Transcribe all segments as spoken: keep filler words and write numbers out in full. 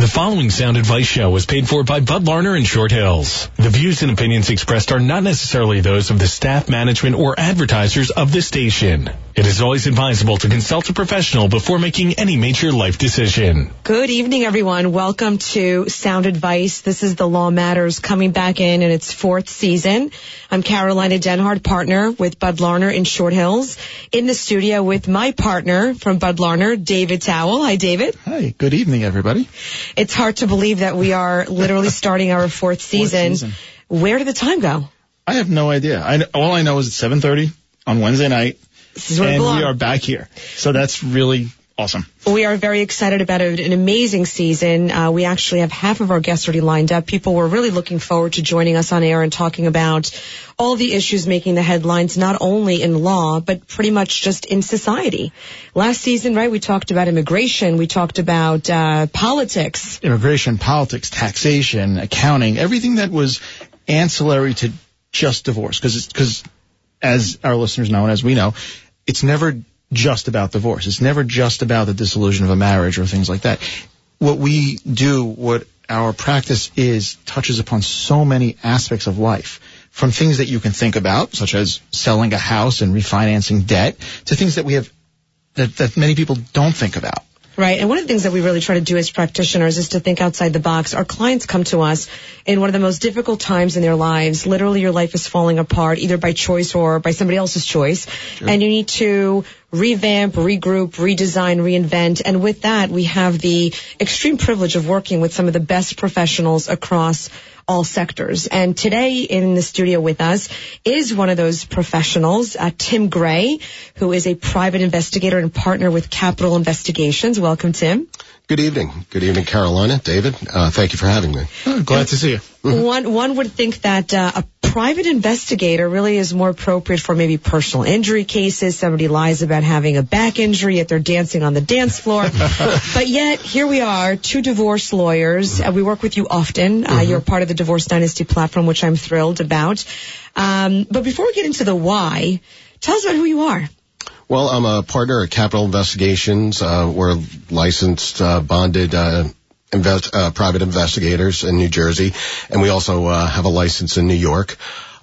The following sound advice show was paid for by Bud Larner and Short Hills. The views and opinions expressed are not necessarily those of the staff, management, or advertisers of this station. It is always advisable to consult a professional before making any major life decision. Good evening, everyone. Welcome to Sound Advice. This is The Law Matters coming back in in its fourth season. I'm Carolina Denhart, partner with Bud Larner in Short Hills. In the studio with my partner from Bud Larner, David Towell. Hi, David. Hi. Good evening, everybody. It's hard to believe that we are literally starting our fourth season. Fourth season. Where did the time go? I have no idea. I, all I know is it's seven thirty on Wednesday night, This is where and we belong. we are back here. So that's really awesome. We are very excited about it. An amazing season. Uh, we actually have half of our guests already lined up. People were really looking forward to joining us on air and talking about all the issues making the headlines, not only in law, but pretty much just in society. Last season, right, we talked about immigration. We talked about uh, politics. Immigration, politics, taxation, accounting, everything that was ancillary to just divorce. Because, because as our listeners know and as we know, it's never just about divorce. It's never just about the dissolution of a marriage or things like that. What we do, what our practice is, touches upon so many aspects of life, from things that you can think about, such as selling a house and refinancing debt, to things that we have that, that many people don't think about. Right. And one of the things that we really try to do as practitioners is to think outside the box. Our clients come to us in one of the most difficult times in their lives. Literally, your life is falling apart, either by choice or by somebody else's choice. Sure. And you need to revamp, regroup, redesign, reinvent. And with that, we have the extreme privilege of working with some of the best professionals across all sectors. And today in the studio with us is one of those professionals, uh, Tim Gray, who is a private investigator and partner with Capital Investigations. Welcome, Tim. Good evening. Good evening, Carolina. David, uh, thank you for having me. Oh, glad to see you. One, one would think that uh, a private investigator really is more appropriate for maybe personal injury cases. Somebody lies about having a back injury, yet they're dancing on the dance floor. But yet, here we are, two divorce lawyers. Uh, we work with you often. Uh, mm-hmm. You're part of the Divorce Dynasty platform, which I'm thrilled about. Um, but before we get into the why, tell us about who you are. Well, I'm a partner at Capital Investigations. Uh, we're licensed, uh, bonded, uh, invest, uh, private investigators in New Jersey, and we also uh, have a license in New York.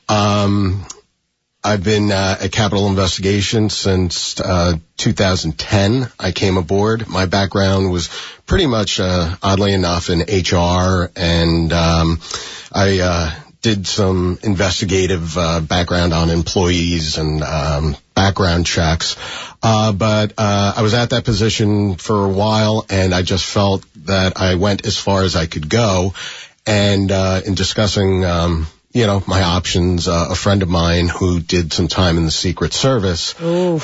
Um, I've been uh, at Capital Investigations since uh, two thousand ten. I came aboard. My background was pretty much, uh, oddly enough, in H R, and um, I uh, did some investigative uh, background on employees and um, background checks. Uh, but uh, I was at that position for a while, and I just felt that I went as far as I could go. And uh, in discussing, um, you know, my options, uh, a friend of mine who did some time in the Secret Service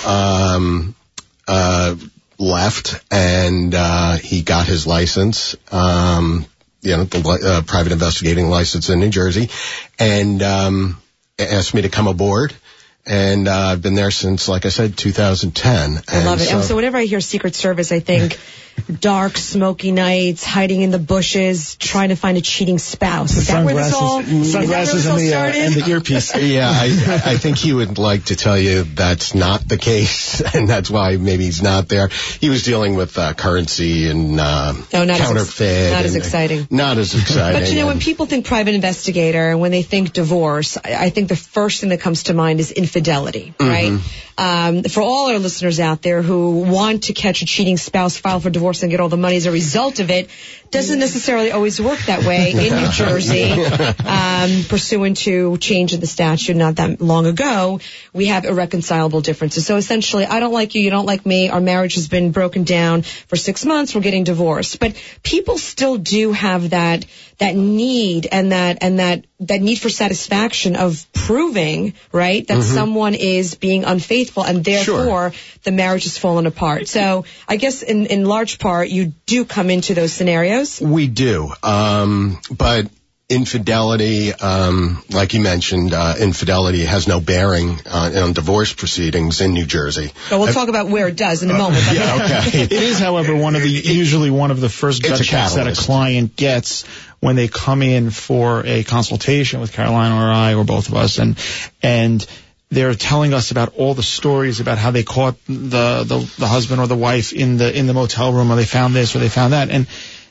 um, uh, left, and uh, he got his license. Um, you know, the uh, private investigating license in New Jersey, and um, asked me to come aboard. And uh, I've been there since, like I said, two thousand ten. I love it. So, and so whenever I hear Secret Service, I think dark, smoky nights, hiding in the bushes, trying to find a cheating spouse. Is that where this all, sunglasses and the, uh, and the earpiece. Yeah, I, I think he would like to tell you that's not the case, and that's why maybe he's not there. He was dealing with uh, currency and uh, no, not counterfeit. As ex- not and, as exciting. Not as exciting. But, you know, when people think private investigator, and when they think divorce, I, I think the first thing that comes to mind is infidelity, mm-hmm. right? Um, for all our listeners out there who want to catch a cheating spouse, file for divorce, and get all the money as a result of it, doesn't necessarily always work that way in New Jersey. Um, pursuant to change in the statute not that long ago, we have irreconcilable differences. So essentially, I don't like you, you don't like me, our marriage has been broken down for six months, we're getting divorced. But people still do have that that need and that and that that need for satisfaction of proving, right, that mm-hmm. someone is being unfaithful, and therefore sure. the marriage has fallen apart. So I guess in, in large part, you do come into those scenarios. We do. Um, but infidelity, um, like you mentioned, uh, infidelity has no bearing uh, on divorce proceedings in New Jersey. But we'll I've, talk about where it does in a moment. Uh, yeah, okay. It is, however, one of the usually one of the first gut checks that a client gets when they come in for a consultation with Carolina or I or both of us, and and they're telling us about all the stories about how they caught the, the the husband or the wife in the in the motel room, or they found this or they found that. And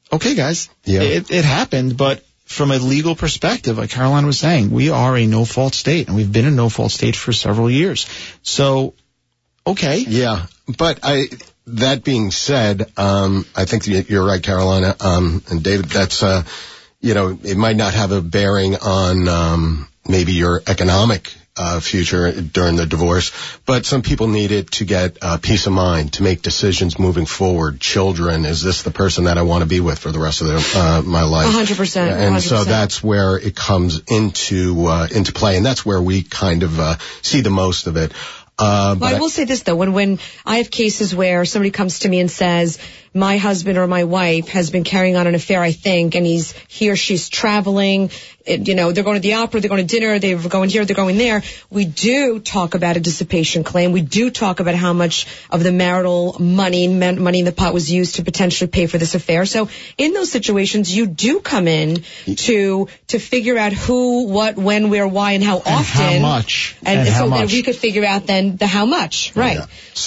okay, guys, Yeah. it, it happened, but from a legal perspective, like Caroline was saying, we are a no-fault state, and we've been a no-fault state for several years. So, okay. Yeah, but I. That being said, um, I think you're right, Carolina, um, and David. That's uh, you know, it might not have a bearing on um, maybe your economic uh, future during the divorce, but some people need it to get uh, peace of mind, to make decisions moving forward. Children, is this the person that I want to be with for the rest of their, uh, my life? one hundred percent. And one hundred percent. so that's where it comes into uh, into play, and that's where we kind of uh, see the most of it. Uh, well, but I will say this, though. When when I have cases where somebody comes to me and says, my husband or my wife has been carrying on an affair, I think, and he's he or she's traveling, it, you know, they're going to the opera, they're going to dinner, they're going here, they're going there. We do talk about a dissipation claim. We do talk about how much of the marital money, money in the pot was used to potentially pay for this affair. So in those situations, you do come in to to figure out who, what, when, where, why, and how often. And how much. And, and so how that much. we could figure out then the how much, right? Yeah,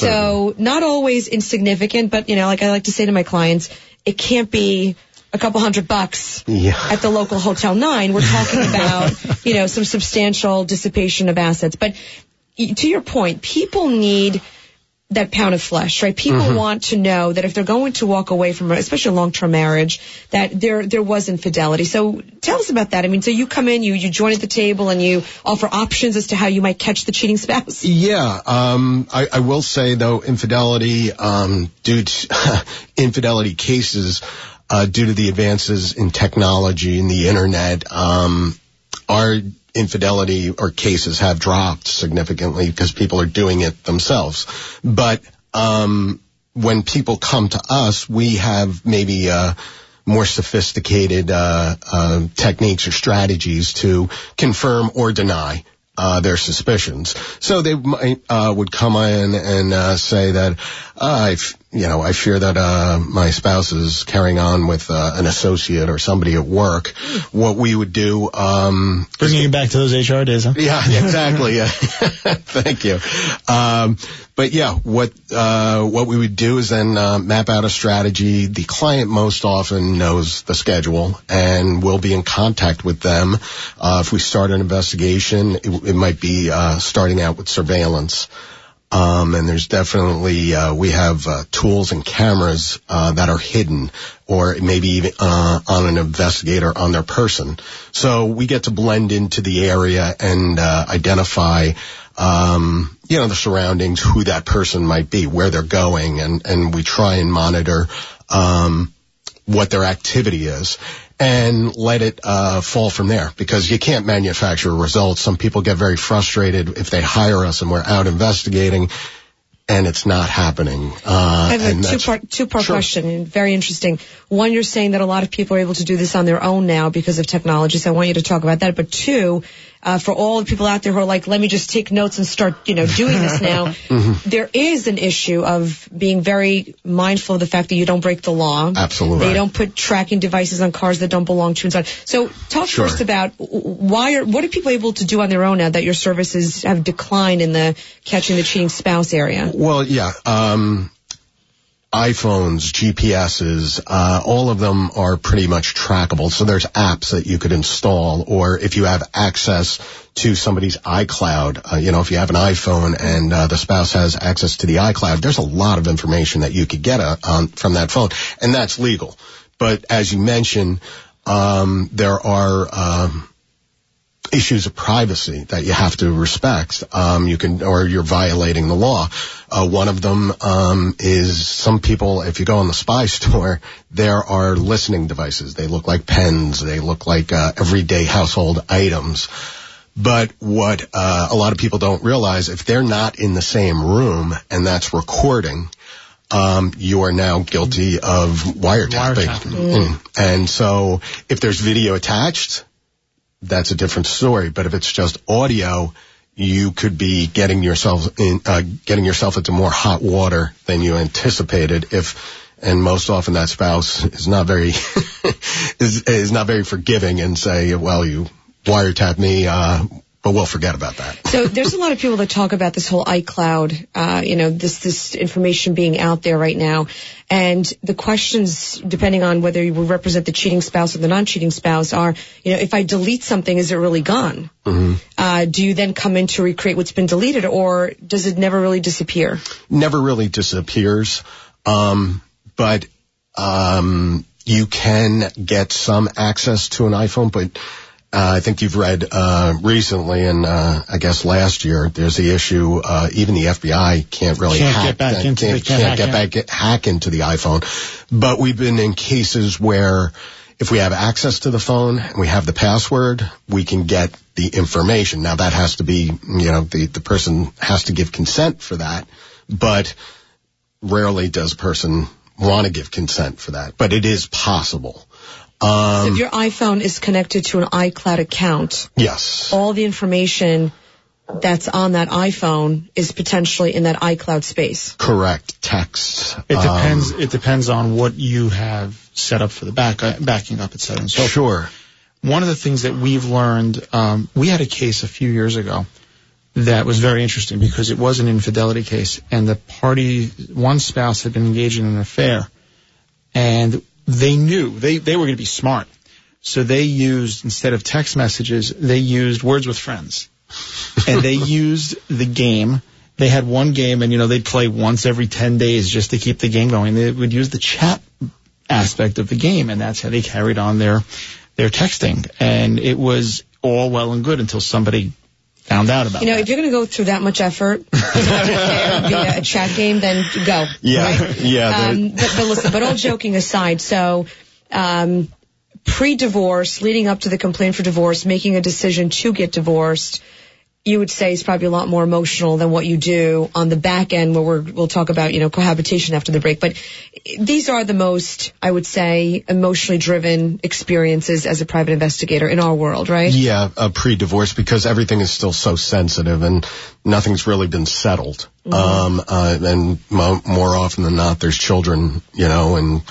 so not always insignificant, but, you know, like I like to say to my clients, it can't be a couple hundred bucks Yeah. at the local Hotel Nine. We're talking about, you know, some substantial dissipation of assets. But to your point, people need that pound of flesh, right? People Mm-hmm. want to know that if they're going to walk away from, especially a long-term marriage, that there there was infidelity. So tell us about that. I mean, so you come in, you you join at the table, and you offer options as to how you might catch the cheating spouse. Yeah, um, I, I will say though, infidelity, um, due to infidelity cases, uh, due to the advances in technology and the internet, um, are infidelity or cases have dropped significantly because people are doing it themselves. But um, when people come to us, we have maybe uh, more sophisticated uh, uh, techniques or strategies to confirm or deny uh, their suspicions. So they might, uh, would come in and uh, say that uh, I, f- you know, I fear that uh, my spouse is carrying on with uh, an associate or somebody at work. What we would do, um, Bringing you back to those H R days, huh? yeah, exactly. Yeah. Thank you. Um, but yeah, what uh, what we would do is then uh, map out a strategy. The client most often knows the schedule, and we'll be in contact with them. Uh, if we start an investigation, it, it might be uh, starting out with surveillance. Um, and there's definitely, uh, we have, uh, tools and cameras, uh, that are hidden or maybe even, uh, on an investigator on their person. So we get to blend into the area and, uh, identify, um, you know, the surroundings, who that person might be, where they're going, and, and we try and monitor, um, what their activity is. And let it uh fall from there, because you can't manufacture results. Some people get very frustrated if they hire us and we're out investigating and it's not happening. Uh, I have and a two-part two-part Sure. question, and very interesting. One, you're saying that a lot of people are able to do this on their own now because of technology, so I want you to talk about that. But two, uh, for all the people out there who are like, let me just take notes and start, you know, doing this now, Mm-hmm. there is an issue of being very mindful of the fact that you don't break the law. Absolutely That you right. don't put tracking devices on cars that don't belong to you and so on. So talk Sure. first about why are, what are people able to do on their own now that your services have declined in the catching the cheating spouse area? Well, yeah, um, iPhones, G P S's, uh, all of them are pretty much trackable. So there's apps that you could install, or if you have access to somebody's iCloud, uh, you know, if you have an iPhone and uh, the spouse has access to the iCloud, there's a lot of information that you could get uh, on, from that phone, and that's legal. But as you mentioned, um, there are um, issues of privacy that you have to respect. Um, you can, or you're violating the law. Uh, one of them, um, is some people, if you go on the Spy Store, there are listening devices. They look like pens. They look like, uh, everyday household items. But what, uh, a lot of people don't realize, if they're not in the same room and that's recording, um, you are now guilty of wiretapping. Wiretapping. Mm. And so if there's video attached, that's a different story. But if it's just audio, you could be getting yourself in, uh, getting yourself into more hot water than you anticipated. If, and most often that spouse is not very, is, is not very forgiving and say, well, you wiretap me, uh, but we'll forget about that. So there's a lot of people that talk about this whole iCloud, uh, you know, this this information being out there right now. And the questions, depending on whether you represent the cheating spouse or the non-cheating spouse, are, you know, if I delete something, is it really gone? Mm-hmm. Uh, do you then come in to recreate what's been deleted, or does it never really disappear? Never really disappears. Um, but um, you can get some access to an iPhone, but Uh, I think you've read uh, recently, and uh, I guess last year, there's the issue. Uh, even the F B I can't really can't hack, get back uh, into can't, the, can't can't get hack back get, hack into the iPhone. But we've been in cases where if we have access to the phone and we have the password, we can get the information. Now that has to be, you know, the the person has to give consent for that, but rarely does a person want to give consent for that. But it is possible. Um, so if your iPhone is connected to an iCloud account, yes, all the information that's on that iPhone is potentially in that iCloud space. Correct. Text. It depends. Um, it depends on what you have set up for the back, uh, backing up, et cetera. And so sure. One of the things that we've learned, um, we had a case a few years ago that was very interesting because it was an infidelity case, and the party, one spouse had been engaged in an affair, and they knew, they, they were going to be smart. So they used, instead of text messages, they used Words with Friends. And they used the game. They had one game, and, you know, they'd play once every ten days just to keep the game going. They would use the chat aspect of the game, and that's how they carried on their, their texting. And it was all well and good until somebody found out about it. You know, that. if you're going to go through that much effort via a chat game, then go. Yeah, right? yeah. Um, but, but listen, but all joking aside, so um, pre-divorce, leading up to the complaint for divorce, making a decision to get divorced, you would say is probably a lot more emotional than what you do on the back end, where we're, we'll talk about, you know, cohabitation after the break. But these are the most, I would say, emotionally driven experiences as a private investigator in our world, right? Yeah, uh, pre-divorce, because everything is still so sensitive and nothing's really been settled. Mm-hmm. Um, uh, and mo- more often than not, there's children, you know, and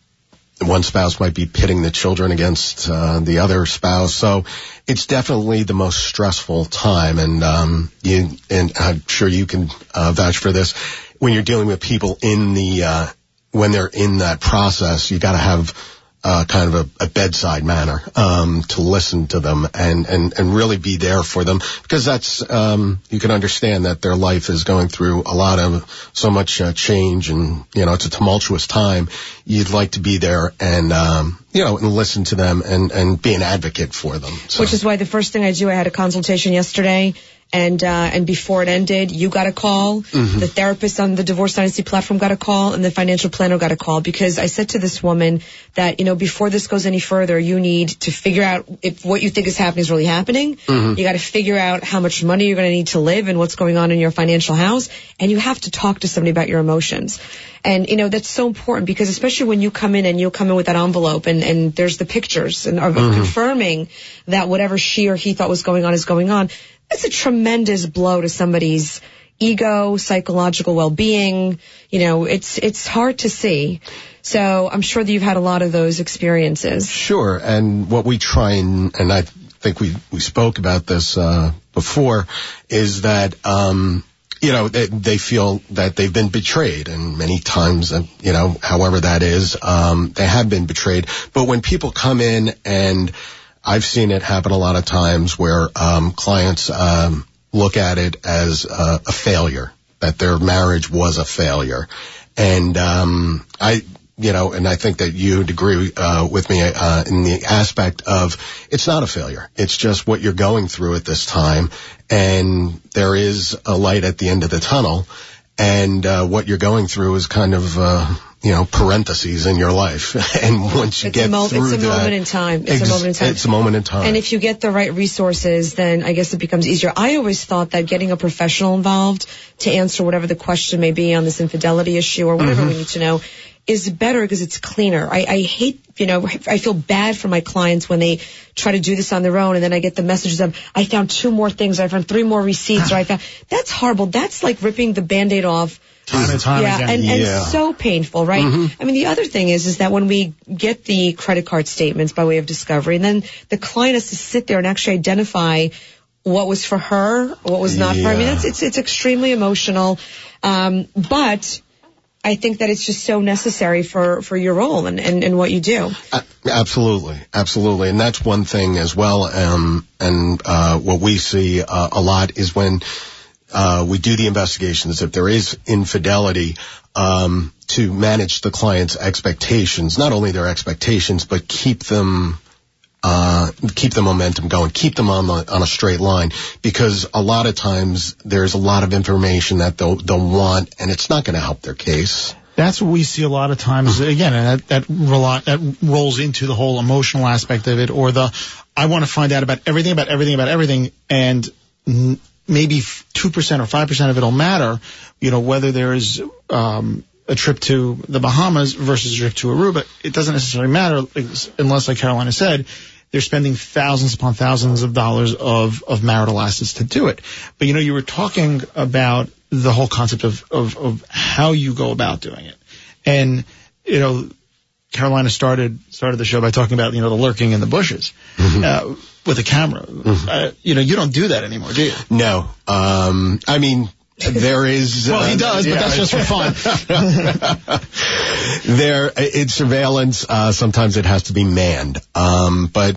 one spouse might be pitting the children against uh, the other spouse. So it's definitely the most stressful time. And um, you, and I'm sure you can uh, vouch for this. When you're dealing with people in the, uh, when they're in that process, you got to have uh, kind of a, a bedside manner um, to listen to them and, and, and really be there for them, because that's um, you can understand that their life is going through a lot of so much uh, change, and you know it's a tumultuous time. You'd like to be there and um, you know and listen to them and, and be an advocate for them. So. Which is why the first thing I do, I had a consultation yesterday. And, uh, and before it ended, you got a call, mm-hmm. the therapist on the Divorce Dynasty platform got a call, and the financial planner got a call, because I said to this woman that, you know, before this goes any further, you need to figure out if what you think is happening is really happening. Mm-hmm. You got to figure out how much money you're going to need to live and what's going on in your financial house. And you have to talk to somebody about your emotions. And, you know, that's so important, because especially when you come in and you'll come in with that envelope and, and there's the pictures and are mm-hmm. confirming that whatever she or he thought was going on is going on. That's a tremendous blow to somebody's ego, psychological well-being. You know, it's it's hard to see. So I'm sure that you've had a lot of those experiences. Sure. And what we try and, and I think we, we spoke about this uh, before, is that, um, you know, they, they feel that they've been betrayed. And many times, uh, you know, however that is, um, they have been betrayed. But when people come in, and I've seen it happen a lot of times where um, clients um, look at it as a, a failure, that their marriage was a failure. And um, I, you know, and I think that you'd agree uh, with me uh, in the aspect of it's not a failure. It's just what you're going through at this time. And there is a light at the end of the tunnel. And uh, what you're going through is kind of, uh, you know, parentheses in your life. And once you it's get a mo- through it's a that, moment in time. It's ex- a moment in time. It's a moment in time. And if you get the right resources, then I guess it becomes easier. I always thought that getting a professional involved to answer whatever the question may be on this infidelity issue or whatever mm-hmm. we need to know is better, because it's cleaner. I, I hate, you know, I feel bad for my clients when they try to do this on their own, and then I get the messages of, I found two more things, or I found three more receipts, or I found, that's horrible. That's like ripping the Band-Aid off. Time and time yeah, again. And, yeah, and so painful, right? Mm-hmm. I mean, the other thing is, is that when we get the credit card statements by way of discovery, and then the client has to sit there and actually identify what was for her, what was not yeah. for her. I mean, it's, it's, it's extremely emotional. Um, but I think that it's just so necessary for, for your role and, and, and what you do. Uh, absolutely. Absolutely. And that's one thing as well. Um, and, uh, what we see uh, a lot is when, uh, we do the investigations, if there is infidelity, um, to manage the client's expectations, not only their expectations, but keep them, uh, keep the momentum going, keep them on the, on a straight line, because a lot of times there's a lot of information that they'll, they'll want, and it's not going to help their case. That's what we see a lot of times. Again, and that, that, rely, that rolls into the whole emotional aspect of it, or the, I want to find out about everything, about everything, about everything, and n- maybe two percent or five percent of it will matter, you know, whether there's, um, a trip to the Bahamas versus a trip to Aruba. It doesn't necessarily matter unless, like Carolina said, they're spending thousands upon thousands of dollars of, of marital assets to do it. But, you know, you were talking about the whole concept of, of, of how you go about doing it. And, you know, Carolina started started the show by talking about, you know, the lurking in the bushes mm-hmm. uh, with a camera. Mm-hmm. Uh, you know, you don't do that anymore, do you? No. Um, I mean... There is... Well, he does, uh, but yeah. That's just for fun. There, it's surveillance. Uh, sometimes it has to be manned. Um, but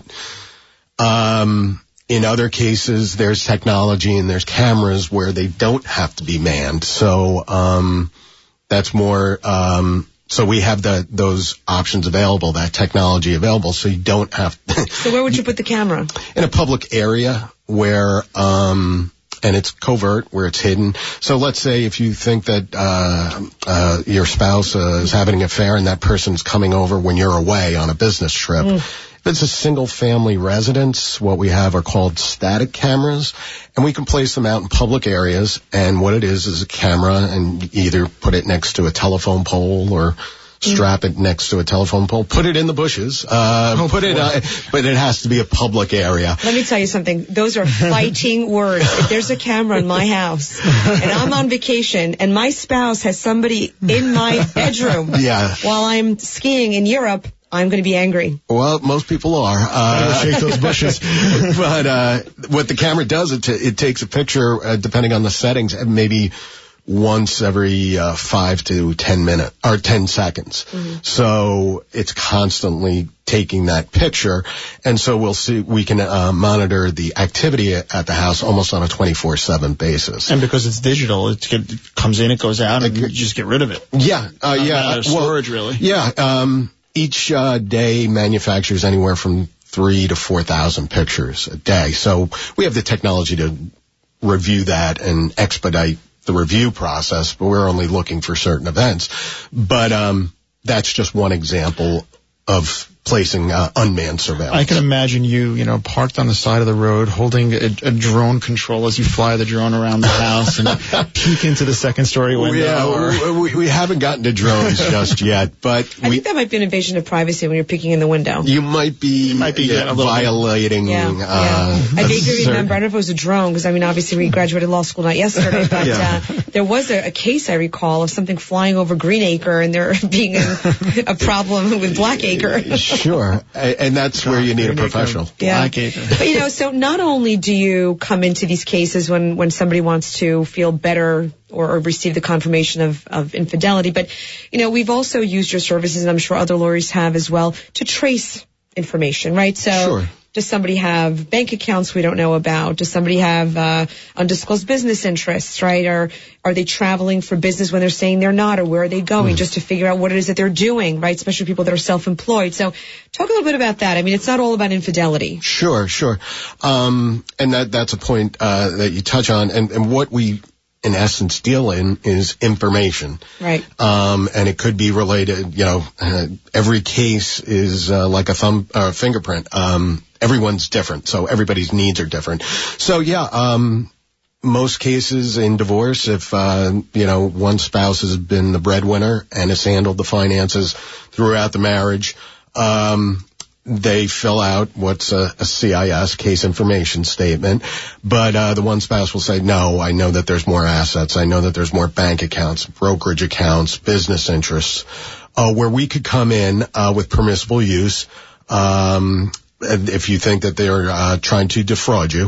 um, in other cases, there's technology and there's cameras where they don't have to be manned. So um, that's more... Um, so we have the, those options available, that technology available, so you don't have... So where would you put the camera? In a public area where... Um, and it's covert, where it's hidden. So let's say if you think that uh, uh, your spouse uh, is having an affair and that person's coming over when you're away on a business trip. Mm. If it's a single-family residence, what we have are called static cameras, and we can place them out in public areas. And what it is is a camera, and you either put it next to a telephone pole or strap it next to a telephone pole, put it in the bushes, uh, oh, put it, uh, but it has to be a public area. Let me tell you something. Those are fighting words. If there's a camera in my house and I'm on vacation and my spouse has somebody in my bedroom yeah. while I'm skiing in Europe, I'm going to be angry. Well, most people are. Uh, shake those bushes. But, uh, what the camera does, it, t- it takes a picture, uh, depending on the settings, maybe once every uh, five to ten minutes or ten seconds. Mm-hmm. So it's constantly taking that picture, and so we'll see. We can uh, monitor the activity at the house almost on a twenty-four seven basis. And because it's digital, it, get, it comes in, it goes out, and you just get rid of it. Yeah, uh, Not yeah. Well, storage, really. Yeah. Um, each uh, day manufactures anywhere from three to four thousand pictures a day. So we have the technology to review that and expedite the review process, but we're only looking for certain events. But um, that's just one example of placing uh, unmanned surveillance. I can imagine you, you know, parked on the side of the road, holding a, a drone control as you fly the drone around the house and peek into the second story window. Yeah, or... we, we haven't gotten to drones just yet, but I we, think that might be an invasion of privacy when you're peeking in the window. You might be, you might be yeah, violating. Yeah, uh, yeah. I vaguely remember. I don't know if it was a drone, because I mean, obviously we graduated law school not yesterday, but yeah. uh, there was a, a case I recall of something flying over Greenacre, and there being a, a problem with Blackacre. Sure. And that's where you need a professional. Yeah. But, you know, so not only do you come into these cases when, when somebody wants to feel better or, or receive the confirmation of, of infidelity, but, you know, we've also used your services, and I'm sure other lawyers have as well, to trace information, right? So sure. Does somebody have bank accounts we don't know about? Does somebody have uh, undisclosed business interests, right? Or are they traveling for business when they're saying they're not? Or where are they going? Mm. Just to figure out what it is that they're doing, right? Especially people that are self-employed. So talk a little bit about that. I mean, it's not all about infidelity. Sure, sure. Um, and that that's a point uh, that you touch on. And, and what we, in essence, deal in is information. Right. Um, and it could be related, you know, uh, every case is uh, like a thumb, uh, fingerprint. Um, everyone's different, so everybody's needs are different. So, yeah, um, most cases in divorce, if, uh, you know, one spouse has been the breadwinner and has handled the finances throughout the marriage, um, they fill out what's a, a C I S, case information statement, but uh, the one spouse will say, no, I know that there's more assets, I know that there's more bank accounts, brokerage accounts, business interests, uh, where we could come in uh, with permissible use. Um, if you think that they're uh, trying to defraud you,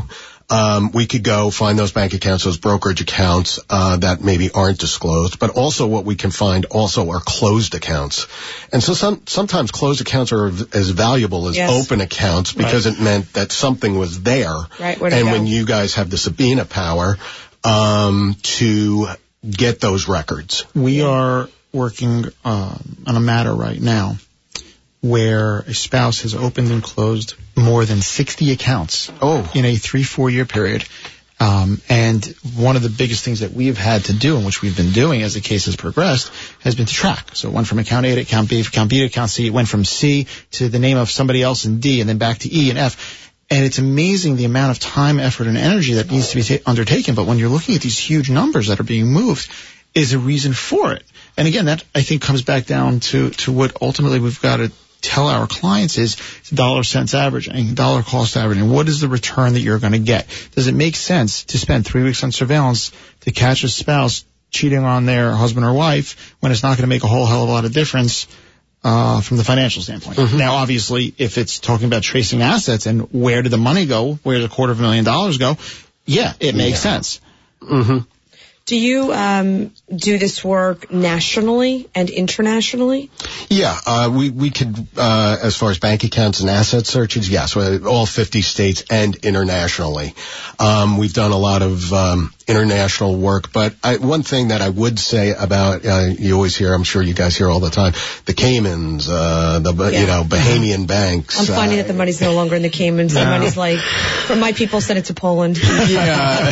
Um, we could go find those bank accounts, those brokerage accounts uh, that maybe aren't disclosed, but also what we can find also are closed accounts. And so some, sometimes closed accounts are as valuable as yes. open accounts because right. it meant that something was there. Right, and when you guys have the subpoena power um, to get those records. We are working um, on a matter right now where a spouse has opened and closed more than sixty accounts oh. in a three, four-year period. Um, and one of the biggest things that we've had to do, and which we've been doing as the case has progressed, has been to track. So it went from account A to account B, account B to account C. It went from C to the name of somebody else in D, and then back to E and F. And it's amazing the amount of time, effort, and energy that needs to be ta- undertaken. But when you're looking at these huge numbers that are being moved, is a reason for it. And again, that I think comes back down to, to what ultimately we've got to tell our clients is dollar cents averaging, dollar cost averaging. What is the return that you're going to get? Does it make sense to spend three weeks on surveillance to catch a spouse cheating on their husband or wife when it's not going to make a whole hell of a lot of difference uh, from the financial standpoint? Mm-hmm. Now, obviously, if it's talking about tracing assets and where did the money go, where did a quarter of a million dollars go, yeah, it makes yeah. sense. Mm-hmm. Do you um, do this work nationally and internationally? Yeah, uh, we we could, uh, as far as bank accounts and asset searches, yes, all fifty states and internationally. Um, we've done a lot of um, international work, but I, one thing that I would say about, uh, you always hear, I'm sure you guys hear all the time, the Caymans, uh, the yeah. you know Bahamian banks. I'm finding uh, that the money's no longer in the Caymans. No. The money's like, for my people, send it to Poland. Yeah,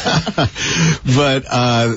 but. Uh, Uh,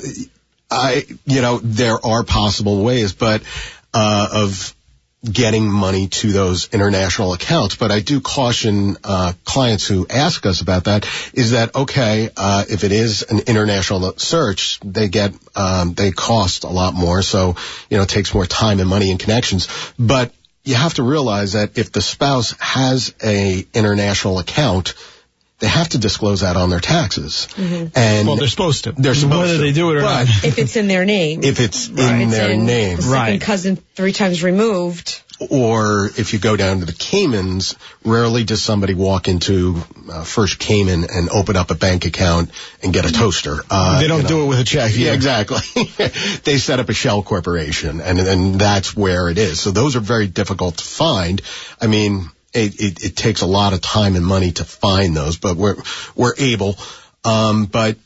I, you know, there are possible ways, but, uh, of getting money to those international accounts. But I do caution, uh, clients who ask us about that is that, okay, uh, if it is an international search, they get, um, they cost a lot more. So, you know, it takes more time and money and connections. But you have to realize that if the spouse has a international account, they have to disclose that on their taxes. Mm-hmm. And well, they're supposed to. They're supposed Whether to. they do it or but not. If it's in their name. If it's right. in it's their in name. The second right. cousin three times removed. Or if you go down to the Caymans, rarely does somebody walk into uh, First Cayman and open up a bank account and get a toaster. Uh, they don't you know. do it with a check. Yeah, yeah exactly. They set up a shell corporation, and, and that's where it is. So those are very difficult to find. I mean... It, it, it takes a lot of time and money to find those, but we're we're able. Um, but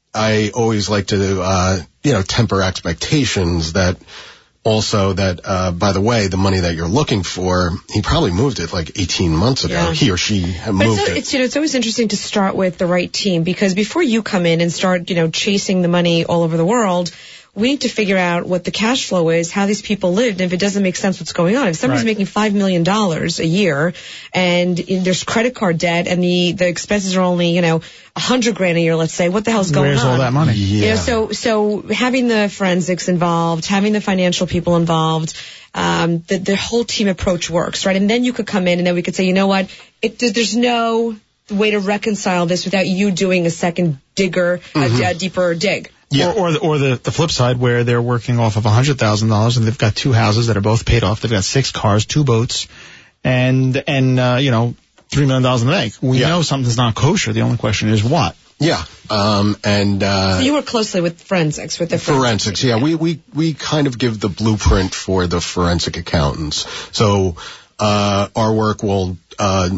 I always like to, uh, you know, temper expectations that also that, uh, by the way, the money that you're looking for, he probably moved it like eighteen months ago. Yeah. He or she but moved it's, it. It's, you know, it's always interesting to start with the right team because before you come in and start, you know, chasing the money all over the world, we need to figure out what the cash flow is, how these people lived, and if it doesn't make sense what's going on. If somebody's right. making five million dollars a year and there's credit card debt and the, the expenses are only, you know, a hundred grand a year, let's say, what the hell's going Where's on? Where's all that money? Yeah. You know, so, so having the forensics involved, having the financial people involved, um, the, the whole team approach works, right? And then you could come in and then we could say, you know what, it, there's no way to reconcile this without you doing a second digger, mm-hmm. a, a deeper dig. Yeah. Or, or, the, or the, the flip side where they're working off of one hundred thousand dollars and they've got two houses that are both paid off. They've got six cars, two boats, and, and uh, you know, three million dollars in the bank. We yeah. know something's not kosher. The only question is what. Yeah. Um, and, uh. So you work closely with forensics, with the forensics. Forensics, yeah. We, we, we kind of give the blueprint for the forensic accountants. So, uh, our work will, uh,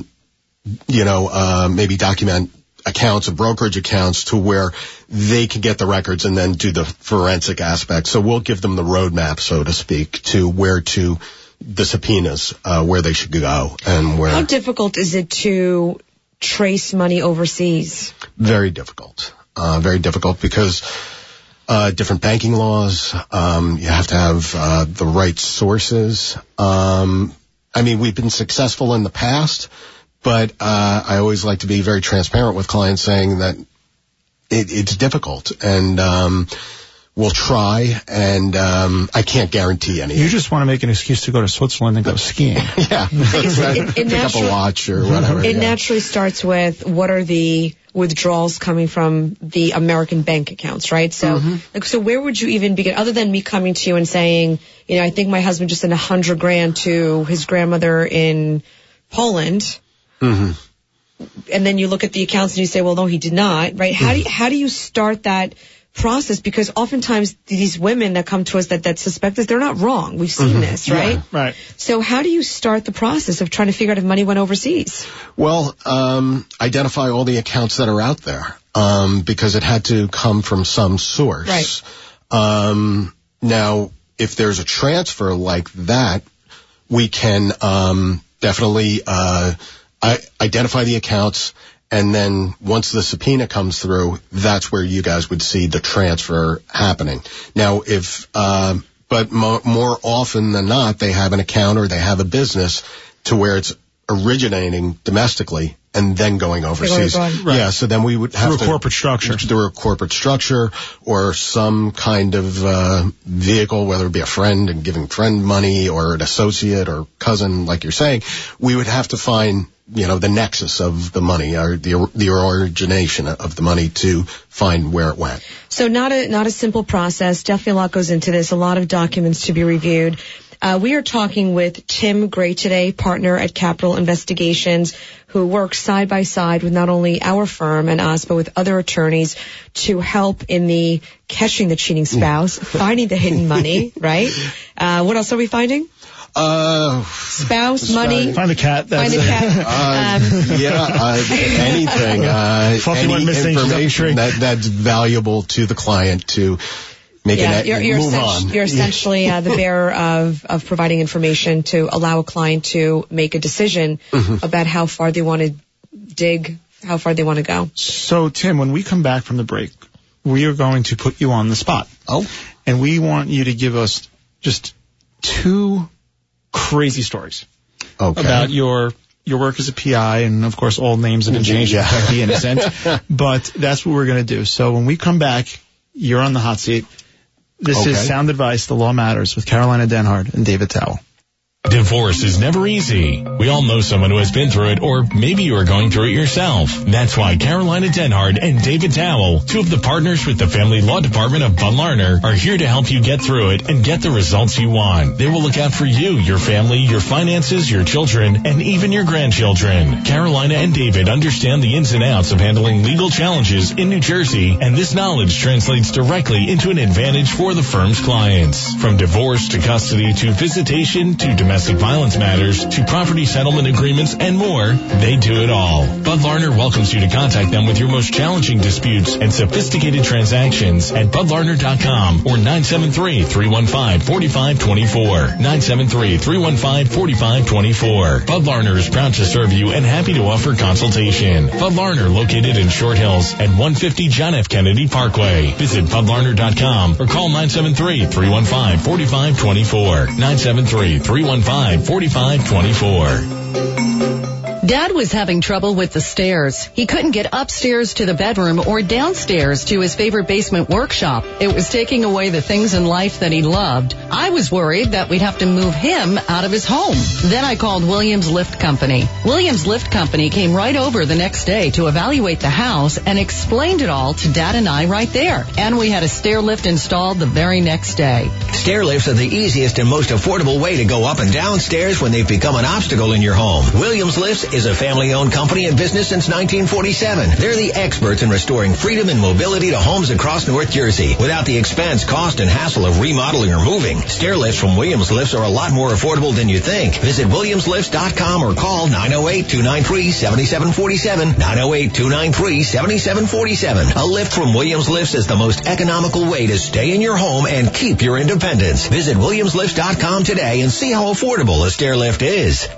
you know, uh, maybe document accounts or brokerage accounts to where they can get the records and then do the forensic aspect. So we'll give them the roadmap, so to speak, to where to the subpoenas, uh, where they should go and where. How difficult is it to trace money overseas? Very difficult. Uh, very difficult because, uh, different banking laws, um, you have to have, uh, the right sources. Um, I mean, we've been successful in the past. But uh I always like to be very transparent with clients saying that it, it's difficult, and um we'll try, and um I can't guarantee anything. You just want to make an excuse to go to Switzerland and go skiing. Yeah. it, it Pick naturally, up a watch or whatever. It yeah. naturally starts with what are the withdrawals coming from the American bank accounts, right? So, mm-hmm. like, so where would you even begin, other than me coming to you and saying, you know, I think my husband just sent a hundred grand to his grandmother in Poland. Mm-hmm. and then you look at the accounts and you say, well, no, he did not, right? How do you, how do you start that process? Because oftentimes these women that come to us that, that suspect us, they're not wrong. We've seen mm-hmm. this, right? Yeah, right. So how do you start the process of trying to figure out if money went overseas? Well, um, identify all the accounts that are out there, um, because it had to come from some source. Right. Um, now, if there's a transfer like that, we can um, definitely uh, I- identify the accounts, and then once the subpoena comes through, that's where you guys would see the transfer happening. Now, if uh, but mo- more often than not, they have an account or they have a business to where it's originating domestically and then going overseas. Right. Yeah, so then we would have through to... a corporate structure. Through a corporate structure or some kind of uh, vehicle, whether it be a friend and giving friend money or an associate or cousin, like you're saying, we would have to find, you know, the nexus of the money or the the origination of the money to find where it went. So not a not a simple process. Definitely a lot goes into this. A lot of documents to be reviewed. Uh, we are talking with Tim Gray today, partner at Capital Investigations, who works side by side with not only our firm and us, but with other attorneys to help in the catching the cheating spouse, finding the hidden money, right? Uh, what else are we finding? Uh, spouse, money. Find the cat. That's Find the cat. uh, um, yeah, uh, anything. Uh, any information that, that's valuable to the client to make yeah, it you're, you're move on. You're essentially uh, the bearer of, of providing information to allow a client to make a decision mm-hmm. about how far they want to dig, how far they want to go. So, Tim, when we come back from the break, we are going to put you on the spot. Oh. And we want you to give us just two crazy stories okay. about your your work as a P I, and of course all names have been changed to protect the innocent. But that's what we're going to do. So when we come back, you're on the hot seat. This okay. is Sound Advice, The Law Matters with Carolina Denhard and David Towell. Divorce is never easy. We all know someone who has been through it, or maybe you are going through it yourself. That's why Carolina Denhard and David Towell, two of the partners with the Family Law Department of Bud Larner, are here to help you get through it and get the results you want. They will look out for you, your family, your finances, your children, and even your grandchildren. Carolina and David understand the ins and outs of handling legal challenges in New Jersey, and this knowledge translates directly into an advantage for the firm's clients. From divorce to custody to visitation to domestic violence matters to property settlement agreements and more, they do it all. Bud Larner welcomes you to contact them with your most challenging disputes and sophisticated transactions at bud larner dot com or nine seven three, three one five, four five two four. nine seven three, three one five, four five two four. Bud Larner is proud to serve you and happy to offer consultation. Bud Larner, located in Short Hills at one fifty John F. Kennedy Parkway. Visit bud larner dot com or call nine seven three, three one five, four five two four. nine seven three, three one five, four five two four. Dad was having trouble with the stairs. He couldn't get upstairs to the bedroom or downstairs to his favorite basement workshop. It was taking away the things in life that he loved. I was worried that we'd have to move him out of his home. Then I called Williams Lift Company. Williams Lift Company came right over the next day to evaluate the house and explained it all to Dad and I right there. And we had a stair lift installed the very next day. Stair lifts are the easiest and most affordable way to go up and down stairs when they've become an obstacle in your home. Williams Lifts is a family-owned company in business since nineteen forty-seven. They're the experts in restoring freedom and mobility to homes across North Jersey without the expense, cost, and hassle of remodeling or moving. Stair lifts from Williams Lifts are a lot more affordable than you think. Visit williams lifts dot com or call nine oh eight, two nine three, seven seven four seven, nine oh eight, two nine three, seven seven four seven. A lift from Williams Lifts is the most economical way to stay in your home and keep your independence. Visit williams lifts dot com today and see how affordable a stair lift is.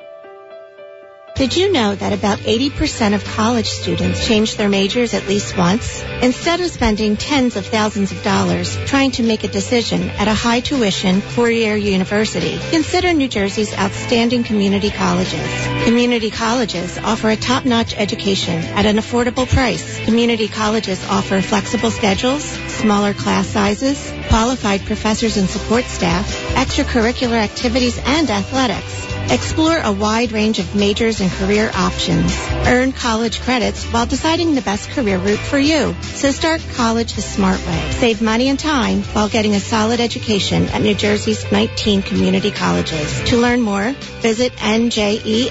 Did you know that about eighty percent of college students change their majors at least once? Instead of spending tens of thousands of dollars trying to make a decision at a high tuition four-year university, consider New Jersey's outstanding community colleges. Community colleges offer a top-notch education at an affordable price. Community colleges offer flexible schedules, smaller class sizes, qualified professors and support staff, extracurricular activities, and athletics. Explore a wide range of majors and career options. Earn college credits while deciding the best career route for you. So start college the smart way. Save money and time while getting a solid education at New Jersey's nineteen community colleges. To learn more, visit njea.org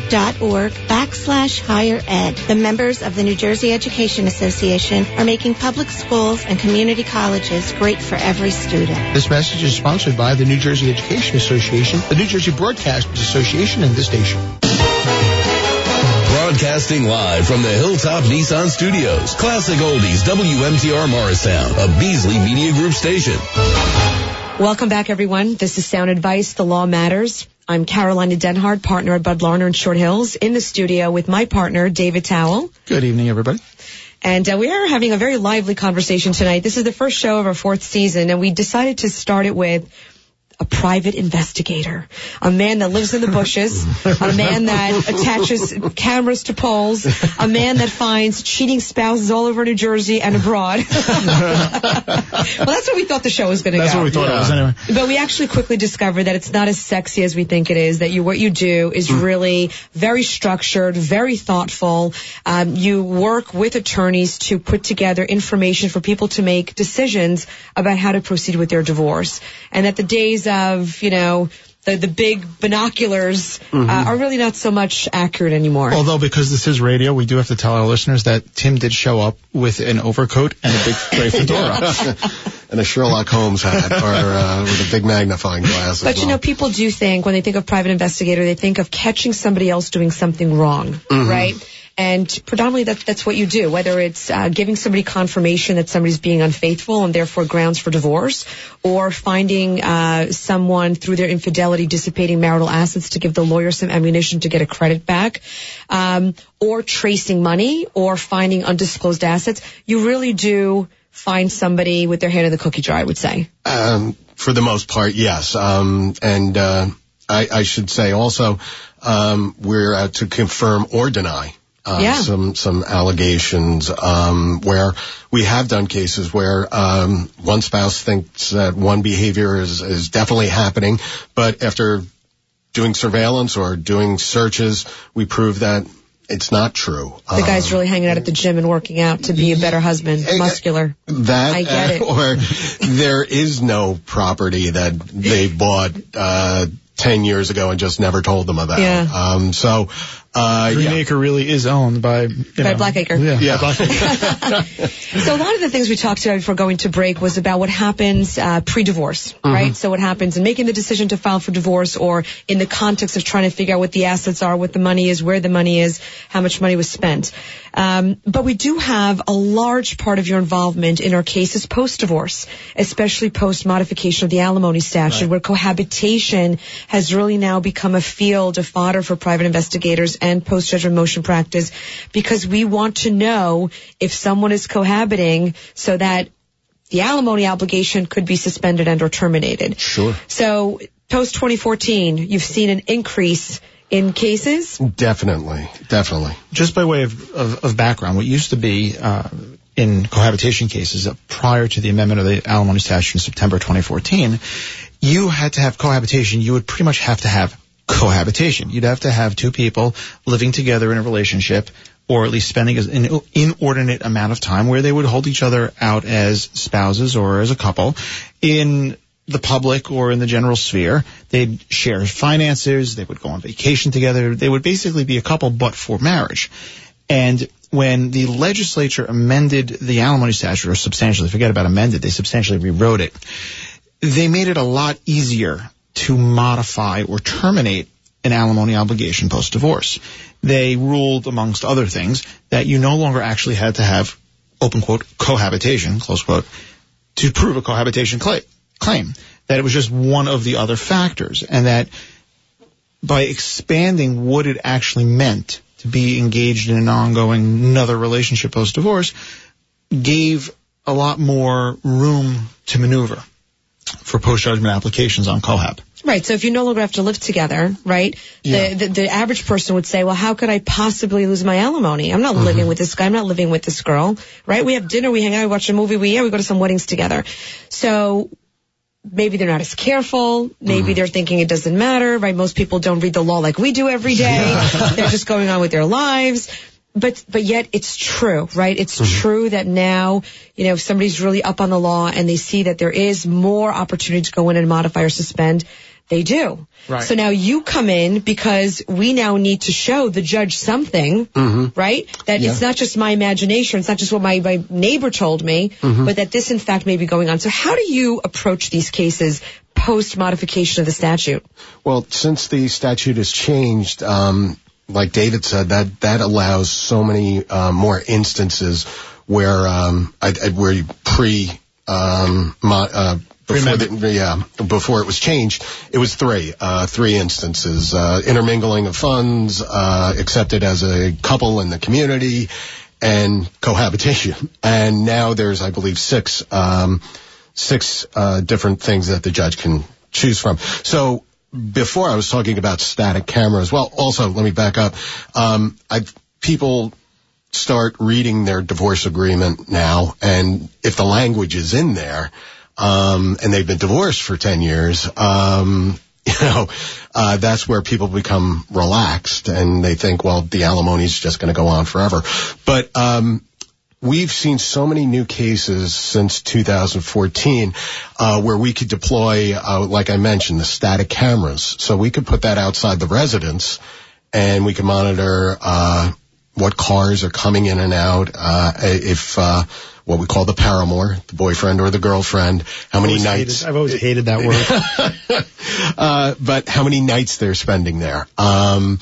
backslash higher ed. The members of the New Jersey Education Association are making public schools and community colleges great for every student. This message is sponsored by the New Jersey Education Association, the New Jersey Broadcasters Association, and this station. Broadcasting live from the Hilltop Nissan Studios. Classic Oldies, W M T R Morristown, a Beasley Media Group station. Welcome back, everyone. This is Sound Advice, The Law Matters. I'm Carolina Denhard, partner at Bud Larner in Short Hills, in the studio with my partner, David Towell. Good evening, everybody. And uh, we are having a very lively conversation tonight. This is the first show of our fourth season, and we decided to start it with a private investigator, a man that lives in the bushes, a man that attaches cameras to poles, a man that finds cheating spouses all over New Jersey and abroad. Well, that's what we thought the show was going to go. That's what we thought yeah. it was anyway. But we actually quickly discovered that it's not as sexy as we think it is, that you what you do is mm. really very structured, very thoughtful. Um, you work with attorneys to put together information for people to make decisions about how to proceed with their divorce. And that the days of, you know, the, the big binoculars mm-hmm. uh, are really not so much accurate anymore. Although, because this is radio, we do have to tell our listeners that Tim did show up with an overcoat and a big gray fedora. And a Sherlock Holmes hat, or uh, with a big magnifying glass. But, well. you know, people do think, when they think of private investigator, they think of catching somebody else doing something wrong, mm-hmm. right? And predominantly that, that's what you do, whether it's uh, giving somebody confirmation that somebody's being unfaithful and therefore grounds for divorce, or finding uh, someone through their infidelity dissipating marital assets to give the lawyer some ammunition to get a credit back, um, or tracing money, or finding undisclosed assets. You really do find somebody with their hand in the cookie jar, I would say. Um, for the most part, yes. Um, and uh, I, I should say also um, we're uh, to confirm or deny. Uh, yeah. some some allegations um, where we have done cases where um, one spouse thinks that one behavior is, is definitely happening, but after doing surveillance or doing searches, we prove that it's not true. The um, guy's really hanging out at the gym and working out to be a better husband, muscular. That, I get it. Or there is no property that they bought uh, ten years ago and just never told them about. Yeah. Um, so. Uh, Green yeah. Acre really is owned by, you by know, Blackacre. Yeah, yeah. Blackacre. So a lot of the things we talked about before going to break was about what happens uh, pre-divorce, mm-hmm. right? So what happens in making the decision to file for divorce, or in the context of trying to figure out what the assets are, what the money is, where the money is, how much money was spent. Um, but we do have a large part of your involvement in our cases post-divorce, especially post-modification of the alimony statute, right, where cohabitation has really now become a field of fodder for private investigators and post-judgment motion practice, because we want to know if someone is cohabiting so that the alimony obligation could be suspended and or terminated. Sure. So post twenty fourteen, you've seen an increase in cases? Definitely, definitely. Just by way of, of, of background, what used to be uh, in cohabitation cases uh, prior to the amendment of the alimony statute in September twenty fourteen, you had to have cohabitation. You would pretty much have to have cohabitation. You'd have to have two people living together in a relationship, or at least spending an inordinate amount of time where they would hold each other out as spouses or as a couple in the public or in the general sphere. They'd share finances. They would go on vacation together. They would basically be a couple, but for marriage. And when the legislature amended the alimony statute, or substantially, forget about amended, they substantially rewrote it, they made it a lot easier to modify or terminate an alimony obligation post-divorce. They ruled, amongst other things, that you no longer actually had to have, open quote, cohabitation, close quote, to prove a cohabitation cla- claim. That it was just one of the other factors, and that by expanding what it actually meant to be engaged in an ongoing another relationship post-divorce, gave a lot more room to maneuver for post-judgment applications on cohab. Right, so if you no longer have to live together, right, yeah. the, the the average person would say, well, how could I possibly lose my alimony? I'm not mm-hmm. living with this guy, I'm not living with this girl, right? We have dinner, we hang out, we watch a movie, we, yeah, we go to some weddings together. So maybe they're not as careful. Maybe Mm-hmm. they're thinking it doesn't matter, right? Most people don't read the law like we do every day. They're just going on with their lives. But, but yet it's true, right? It's Mm-hmm. true that now, you know, if somebody's really up on the law and they see that there is more opportunity to go in and modify or suspend, they do. Right. So now you come in because we now need to show the judge something, Mm-hmm. right? That Yeah. it's not just my imagination, it's not just what my, my neighbor told me, Mm-hmm. but that this in fact may be going on. So how do you approach these cases post-modification of the statute? Well, since the statute has changed, um, like David said, that that allows so many uh, more instances where um, I, I, where you pre um, mo- uh, before the, yeah before it was changed, it was three uh, three instances: uh, intermingling of funds, uh, accepted as a couple in the community, and cohabitation. And now there's, I believe, six um, six uh, different things that the judge can choose from. So. Before I was talking about static cameras. Well, also, let me back up. Um, I, people start reading their divorce agreement now, and if the language is in there, um, and they've been divorced for ten years, um, you know, uh, that's where people become relaxed, and they think, well, the alimony is just going to go on forever. But, um, we've seen so many new cases since two thousand fourteen uh, where we could deploy, uh, like I mentioned, the static cameras. So we could put that outside the residence, and we can monitor uh, what cars are coming in and out, uh, if uh, what we call the paramour, the boyfriend or the girlfriend, how many nights. Hated, I've always hated that word. uh, but how many nights they're spending there. Um,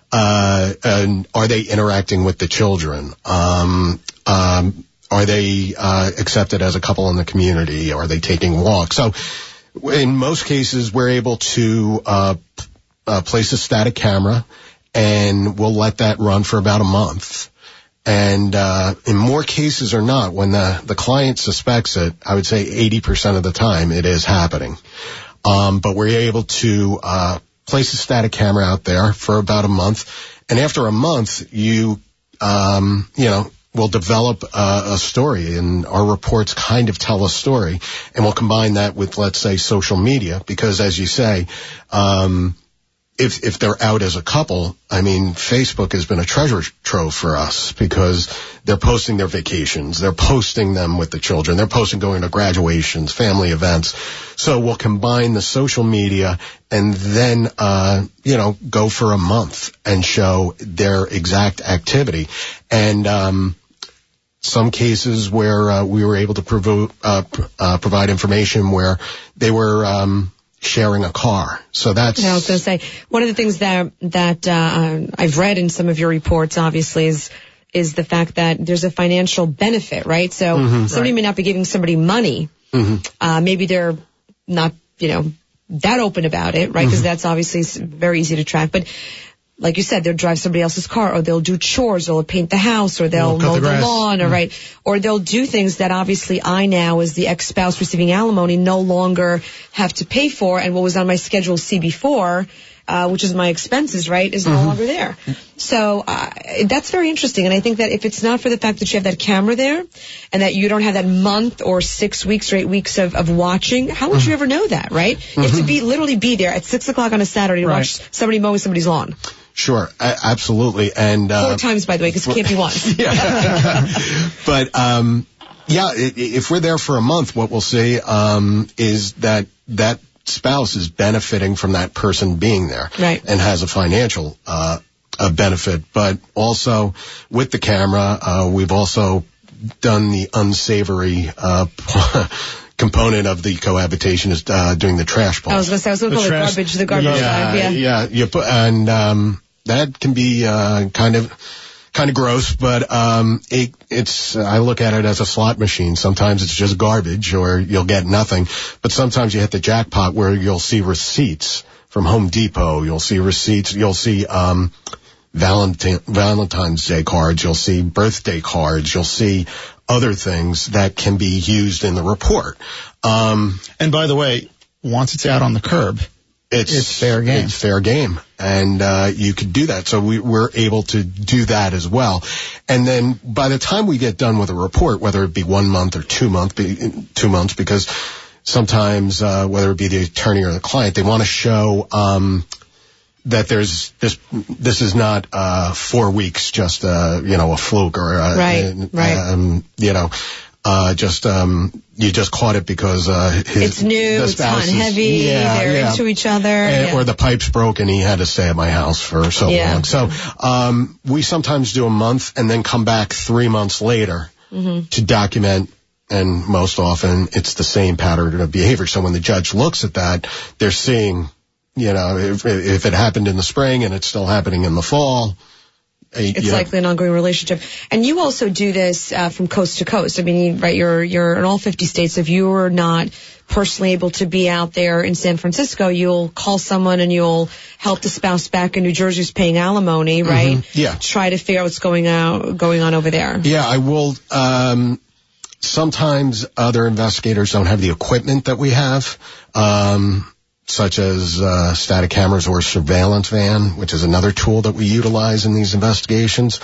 uh, and are they interacting with the children? Um, Um, are they uh, accepted as a couple in the community? Are they taking walks? So in most cases, we're able to uh, uh, place a static camera, and we'll let that run for about a month. And uh, in more cases or not, when the, the client suspects it, I would say eighty percent of the time it is happening. Um, but we're able to uh, place a static camera out there for about a month. And after a month, you, um, you know, we'll develop uh, a story, and our reports kind of tell a story, and we'll combine that with, let's say, social media, because as you say, um, if if they're out as a couple, I mean, Facebook has been a treasure trove for us, because they're posting their vacations, they're posting them with the children, they're posting going to graduations, family events. So we'll combine the social media and then, uh, you know, go for a month and show their exact activity. And, um, some cases where uh, we were able to provo- uh, pr- uh, provide information where they were um, sharing a car. So that's. Yeah, I was going to say, one of the things that that uh, I've read in some of your reports, obviously, is is the fact that there's a financial benefit, right? So Mm-hmm. somebody Right. may not be giving somebody money. Mm-hmm. Uh, maybe they're not, you know, that open about it, right? Because Mm-hmm. that's obviously s- very easy to track. But like you said, they'll drive somebody else's car, or they'll do chores, or they'll paint the house, or they'll They'll cut mow the the, grass. lawn, or Mm. right, or they'll do things that obviously I now, as the ex-spouse receiving alimony, no longer have to pay for, and what was on my Schedule C before, uh, which is my expenses, right, is no Mm-hmm. longer there. So uh, that's very interesting, and I think that if it's not for the fact that you have that camera there, and that you don't have that month or six weeks or eight weeks of, of watching, how would you ever know that, right? You have to be literally be there at six o'clock on a Saturday to Right. watch somebody mowing somebody's lawn. Sure, a- absolutely. And uh, Four times, by the way, because it can't be once. But um, yeah, i- i- if we're there for a month, what we'll see um, is that that spouse is benefiting from that person being there, Right. and has a financial uh, a benefit. But also with the camera, uh, we've also done the unsavory uh, component of the cohabitation is uh, doing the trash pull. I was going to say, I was going to The call it trash- garbage, the garbage Yeah, bag, yeah. yeah, you put, and um, that can be uh, kind of kind of gross, but um, it, it's I look at it as a slot machine. Sometimes it's just garbage, or you'll get nothing. But sometimes you hit the jackpot where you'll see receipts from Home Depot. You'll see receipts. You'll see um, Valentine, Valentine's Day cards. You'll see birthday cards. You'll see other things that can be used in the report. Um, And by the way, once it's out on the curb, It's, It's fair game. It's fair game. And, uh, you could do that. So we, we're able to do that as well. And then by the time we get done with a report, whether it be one month or two month, be, two months, because sometimes, uh, whether it be the attorney or the client, they want to show, um, that there's this, this is not, uh, four weeks, just, uh, you know, a fluke or, uh, right, uh, right. Um, you know, uh, just, um, you just caught it because, uh, his, it's new, it's hot and heavy, yeah, they're yeah. into each other. And, yeah. Or the pipe's broke and he had to stay at my house for so yeah. long. So, um, we sometimes do a month and then come back three months later mm-hmm. to document. And most often it's the same pattern of behavior. So when the judge looks at that, they're seeing, you know, if, if it happened in the spring and it's still happening in the fall, it's yeah. likely an ongoing relationship. And you also do this uh, from coast to coast. I mean, right, you're you're in all fifty states. If you are not personally able to be out there in San Francisco, you'll call someone and you'll help the spouse back in New Jersey who's paying alimony, right? Mm-hmm. Yeah. Try to figure out what's going out going on over there. Yeah, I will. Um, sometimes other investigators don't have the equipment that we have. Um, such as uh, static cameras or surveillance van, which is another tool that we utilize in these investigations.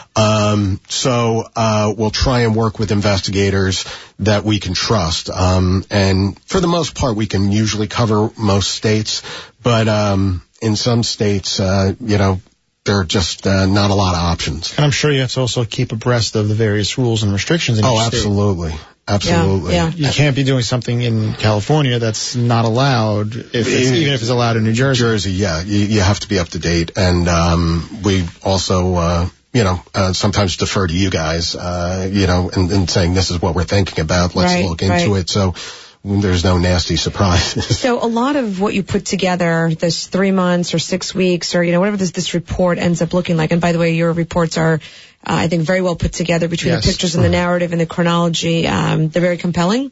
Um, so uh, we'll try and work with investigators that we can trust. Um, and for the most part, we can usually cover most states. But um, in some states, uh, you know, there are just uh, not a lot of options. And I'm sure you have to also keep abreast of the various rules and restrictions in oh, each state. absolutely. Absolutely. Yeah, yeah. You can't be doing something in California that's not allowed, if it's, even if it's allowed in New Jersey. Jersey, yeah. You, you have to be up to date. And um, we also, uh, you know, uh, sometimes defer to you guys, uh, you know, and, and saying this is what we're thinking about. Let's right, look into right. it. So there's no nasty surprises. So a lot of what you put together, this three months or six weeks or, you know, whatever this, this report ends up looking like. And by the way, your reports are, Uh, I think very well put together between yes. the pictures and the narrative and the chronology. Um, they're very compelling.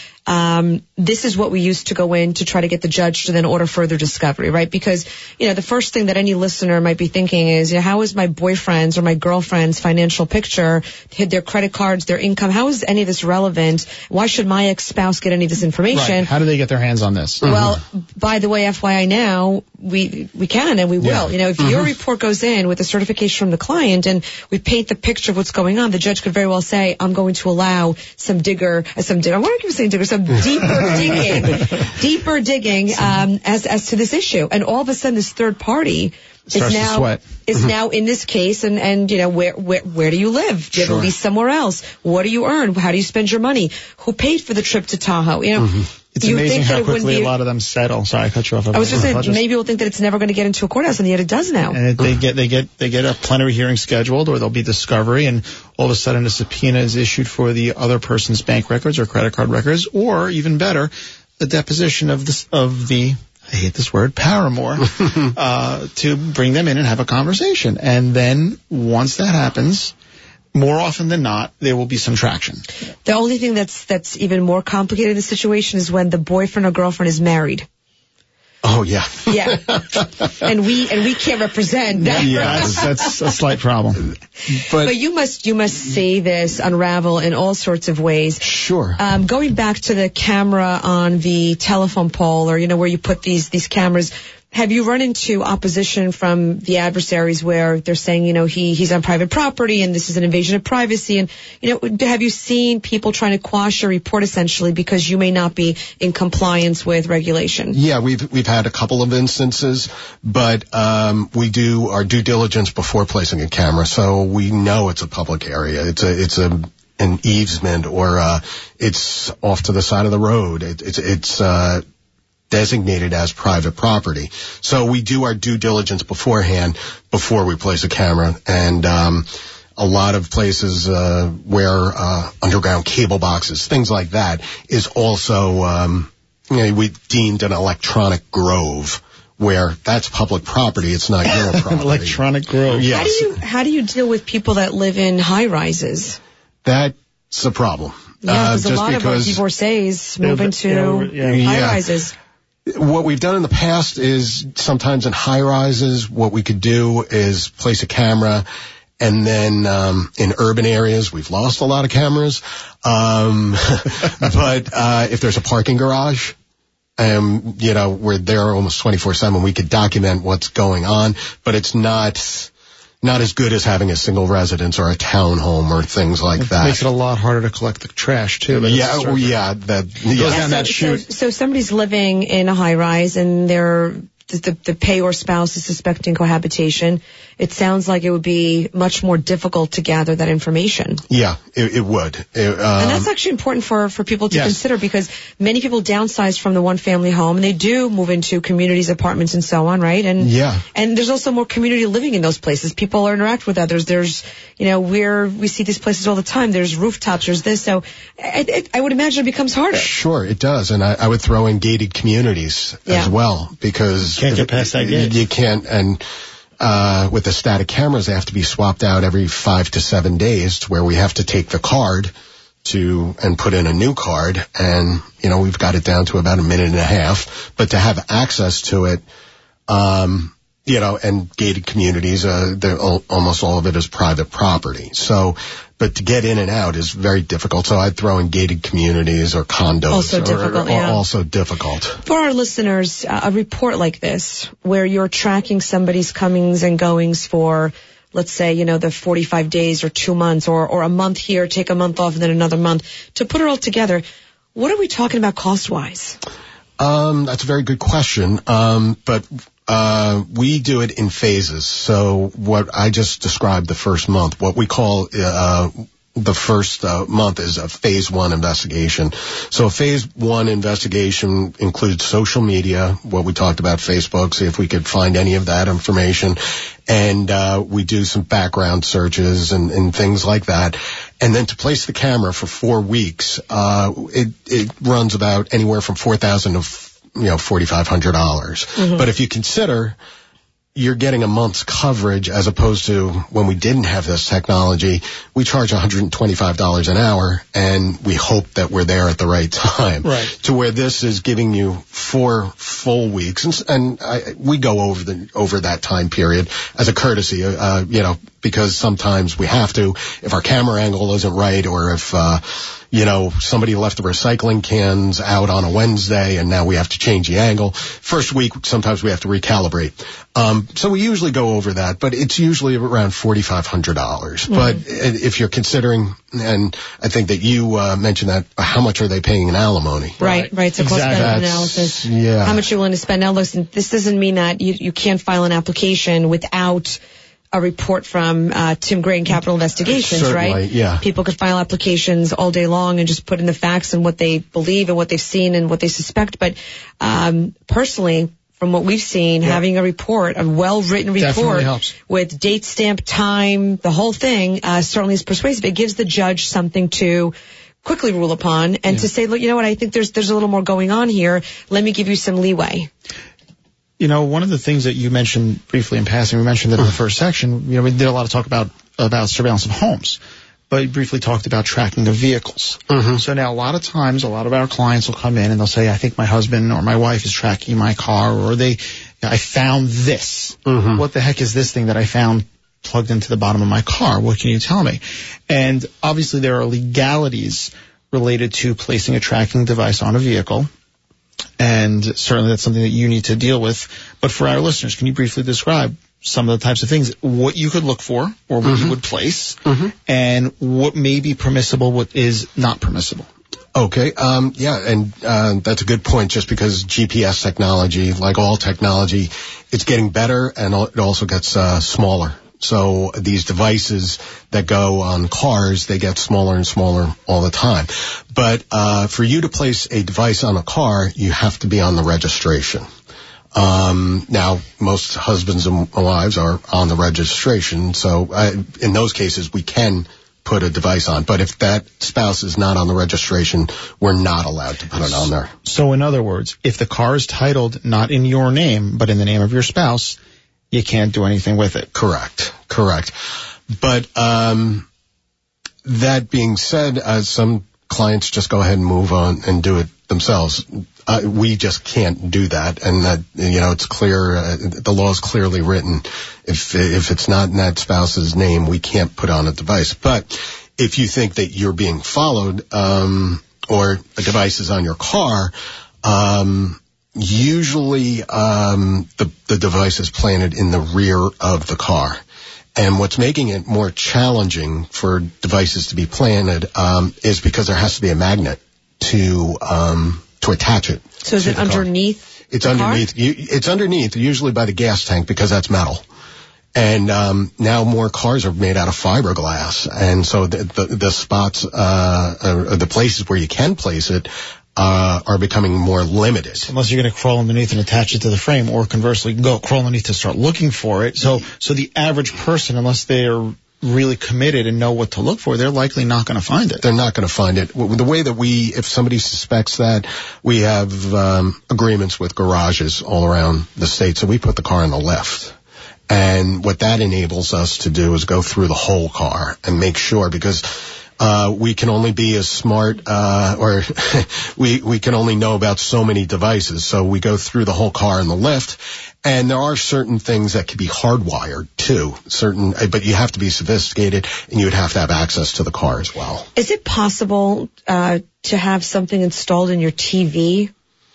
Um, this is what we used to go in to try to get the judge to then order further discovery, right? Because, you know, the first thing that any listener might be thinking is, you know, how is my boyfriend's or my girlfriend's financial picture, their credit cards, their income, how is any of this relevant? Why should my ex-spouse get any of this information? Right. How do they get their hands on this? Well, mm-hmm. by the way, F Y I now, we we can and we will. Yeah. You know, if mm-hmm. your report goes in with a certification from the client and we paint the picture of what's going on, the judge could very well say, I'm going to allow some digger, uh, some digger, why do I keep saying digger, some deeper digging, deeper digging um, as as to this issue. And all of a sudden, this third party Starts is now to sweat. is now in this case, and and you know where where where do you live? Do you have Sure. a lease somewhere else? What do you earn? How do you spend your money? Who paid for the trip to Tahoe? You know. Mm-hmm. It's you amazing think how that it wouldn't quickly be, a lot of them settle. Sorry, I cut you off. I was just saying, maybe you'll think that it's never going to get into a courthouse, and yet it does now. And they get they get they get a plenary hearing scheduled, or there'll be discovery, and all of a sudden a subpoena is issued for the other person's bank records or credit card records, or even better, the deposition of this of the I hate this word paramour uh, to bring them in and have a conversation. And then once that happens, more often than not, there will be some traction. The only thing that's that's even more complicated in the situation is when the boyfriend or girlfriend is married. Oh, yeah. Yeah. and we and we can't represent that. Yeah, that's, that's a slight problem. But, But you must you must see this unravel in all sorts of ways. Sure. Um, going back to the camera on the telephone pole, or you know where you put these these cameras. Have you run into opposition from the adversaries where they're saying, you know, he he's on private property and this is an invasion of privacy? And, you know, have you seen people trying to quash a report essentially because you may not be in compliance with regulation? Yeah, we've we've had a couple of instances, but um, we do our due diligence before placing a camera, so we know it's a public area. It's a it's a an easement, or uh, it's off to the side of the road. It, it's it's uh, designated as private property. So we do our due diligence beforehand before we place a camera. And um, a lot of places uh, where uh, underground cable boxes, things like that, is also um, you know, we deemed an electronic grove, where that's public property. It's not your property. Electronic grove. Yes. How do you how do you deal with people that live in high rises? That's a problem. Yeah, because uh, a just lot because of our divorcees move Yeah, into yeah, yeah. high Yeah. rises. What we've done in the past is sometimes in high rises, what we could do is place a camera, and then um, in urban areas, we've lost a lot of cameras. Um, but uh, if there's a parking garage, um, you know, we're there almost twenty-four seven, we could document what's going on, but it's not not as good as having a single residence or a townhome or things like it that. Makes it a lot harder to collect the trash too. But Yeah, well, yeah, that yeah. goes down so, that chute. So, so somebody's living in a high rise and they're the, the, the payor spouse is suspecting cohabitation. It sounds like it would be much more difficult to gather that information. Yeah, it, it would. It, um, and that's actually important for, for people to yes. consider because many people downsize from the one-family home and they do move into communities, apartments, and so on, right? And Yeah. And there's also more community living in those places. People interact with others. There's, you know, we're, we see these places all the time. There's rooftops. There's this. So I, I, I would imagine it becomes harder. Sure, it does. And I, I would throw in gated communities Yeah. as well because Can't get past that gate. You can't. And uh, with the static cameras, they have to be swapped out every five to seven days to where we have to take the card to and put in a new card. And, you know, we've got it down to about a minute and a half. But to have access to it, um, you know, and gated communities, uh, they're al- almost all of it is private property. So, but to get in and out is very difficult. So I'd throw in gated communities or condos. Also or, difficult, or yeah. Also difficult. For our listeners, uh, a report like this, where you're tracking somebody's comings and goings for, let's say, you know, the forty-five days or two months or, or a month here, take a month off and then another month, to put it all together, what are we talking about cost-wise? Um, that's a very good question. Um, but uh, we do it in phases. So what I just described the first month, what we call uh, the first uh, month is a phase one investigation. So a phase one investigation includes social media, what we talked about, Facebook, see if we could find any of that information. And uh, we do some background searches and, and things like that. And then to place the camera for four weeks, uh, it, it runs about anywhere from four thousand dollars to, you know, forty-five hundred dollars. Mm-hmm. But if you consider you're getting a month's coverage as opposed to when we didn't have this technology, we charge one hundred twenty-five dollars an hour and we hope that we're there at the right time. Right. To where this is giving you four full weeks. And, and I, we go over the, over that time period as a courtesy, uh, you know, because sometimes we have to, if our camera angle isn't right or if, uh, you know, somebody left the recycling cans out on a Wednesday and now we have to change the angle. First week, sometimes we have to recalibrate. Um, so we usually go over that, but it's usually around forty-five hundred dollars. Mm-hmm. But if you're considering, and I think that you uh, mentioned that, how much are they paying in alimony? Right, right. So Exactly. cost benefit That's- analysis. yeah. How much you're willing to spend. Now listen, this doesn't mean that you, you can't file an application without a report from uh, Tim Gray and Capital Investigations, Certainly, right? yeah. People could file applications all day long and just put in the facts and what they believe and what they've seen and what they suspect. But um, personally, from what we've seen, Yeah. having a report, a well-written Definitely report helps. with date stamp, time, the whole thing, uh, certainly is persuasive. It gives the judge something to quickly rule upon and Yeah. to say, look, you know what, I think there's there's a little more going on here. Let me give you some leeway. You know, one of the things that you mentioned briefly in passing, we mentioned that in the first section, you know, we did a lot of talk about, about surveillance of homes, but we briefly talked about tracking of vehicles. Mm-hmm. So now a lot of times, a lot of our clients will come in and they'll say, I think my husband or my wife is tracking my car, or they, I found this. Mm-hmm. What the heck is this thing that I found plugged into the bottom of my car? What can you tell me? And obviously there are legalities related to placing a tracking device on a vehicle. And certainly that's something that you need to deal with. But for our listeners, can you briefly describe some of the types of things, what you could look for or what Mm-hmm. you would place, Mm-hmm. and what may be permissible, what is not permissible? Okay, um, yeah, and uh, that's a good point, just because G P S technology, like all technology, it's getting better and it also gets uh, smaller. So these devices that go on cars, they get smaller and smaller all the time. But uh, for you to place a device on a car, you have to be on the registration. Um, now, most husbands and wives are on the registration, so uh, in those cases, we can put a device on. But if that spouse is not on the registration, we're not allowed to put it on there. So in other words, if the car is titled not in your name, but in the name of your spouse, you can't do anything with it. Correct, correct. But um, that being said, uh, some clients just go ahead and move on and do it themselves. Uh, we just can't do that, and that, you know, it's clear. Uh, the law is clearly written. If if it's not in that spouse's name, we can't put on a device. But if you think that you're being followed, um, or a device is on your car, um, usually um, the the device is planted in the rear of the car. And what's making it more challenging for devices to be planted um, is because there has to be a magnet to um, to attach it. So is it underneath? It's the underneath. car? You, it's underneath, usually by the gas tank, because that's metal. And um, now more cars are made out of fiberglass, and so the the, the spots, uh, uh, the places where you can place it, uh, are becoming more limited. Unless you're going to crawl underneath and attach it to the frame, or conversely, go crawl underneath to start looking for it. So, so the average person, unless they're really committed and know what to look for, they're likely not going to find it. They're not going to find it. The way that we, if somebody suspects that, we have um, agreements with garages all around the state, so we put the car in the lift. And what that enables us to do is go through the whole car and make sure, because uh we can only be as smart, uh or we we can only know about so many devices. So we go through the whole car in the lift, and there are certain things that can be hardwired too. Certain, but you have to be sophisticated, and you would have to have access to the car as well. Is it possible uh to have something installed in your T V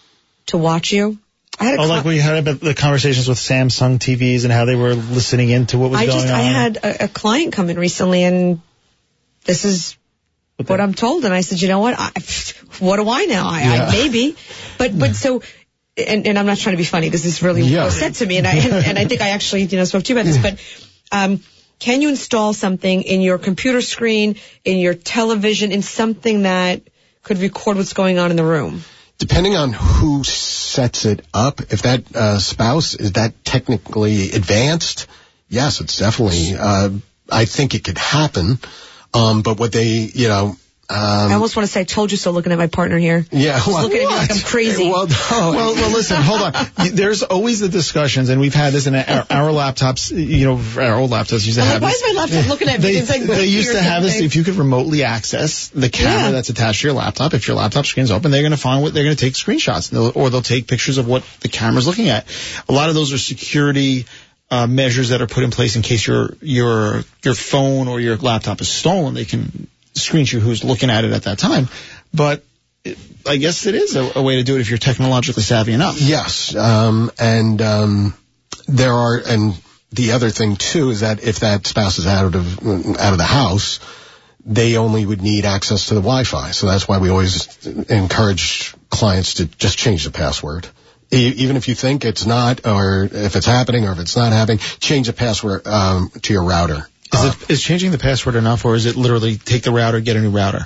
to watch you? I had a oh, like we had about the conversations with Samsung T Vs and how they were listening into what was I going just, on. I had a, a client come in recently, and this is what, what I'm told. And I said, you know what? I, what do I know? I, Yeah. I maybe, but but so, and, and I'm not trying to be funny. This is really Yeah. well said to me, and I and, and I think I actually you know spoke to you about this. But um, can you install something in your computer screen, in your television, in something that could record what's going on in the room? Depending on who sets it up, if that uh, spouse is that technically advanced, yes, it's definitely. Uh, I think it could happen, um, but what they, you know. Um, I almost want to say, I told you so, looking at my partner here. Yeah, He's well, looking at me like I'm crazy. Well, no. well, well, listen, hold on. There's always the discussions, and we've had this in our, our laptops, you know, our old laptops used to I'm have like, this. why is my laptop looking at me? They, It's like they used or to have this, something. if you could remotely access the camera Yeah. that's attached to your laptop, if your laptop screen's open, they're going to find what they're going to take screenshots, they'll, or they'll take pictures of what the camera's looking at. A lot of those are security uh, measures that are put in place in case your your your phone or your laptop is stolen. They can screenshot who's looking at it at that time. But it, I guess it is a, a way to do it if you're technologically savvy enough. Yes, um, and um, there are, and the other thing too is that if that spouse is out of out of the house, they only would need access to the Wi-Fi. So that's why we always encourage clients to just change the password. E- Even if you think it's not, or if it's happening, or if it's not happening, change the password um, to your router. Is, Uh, it, is changing the password enough, or is it literally take the router, get a new router?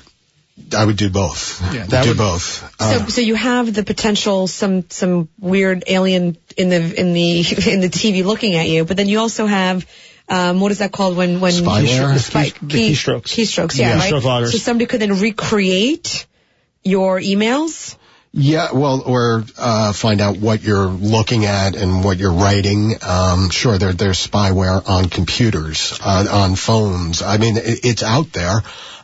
I would do both. Yeah, that do would- both. So, Uh, so you have the potential some some weird alien in the in the in the T V looking at you, but then you also have um, what is that called when when Spyware? the spy, The key- the keystrokes. keystrokes, yeah, Yeah, right. keystroke loggers. So somebody could then recreate your emails. Yeah, well, or uh, find out what you're looking at and what you're writing. Um, sure, there, there's spyware on computers, uh, on phones. I mean, it, it's out there.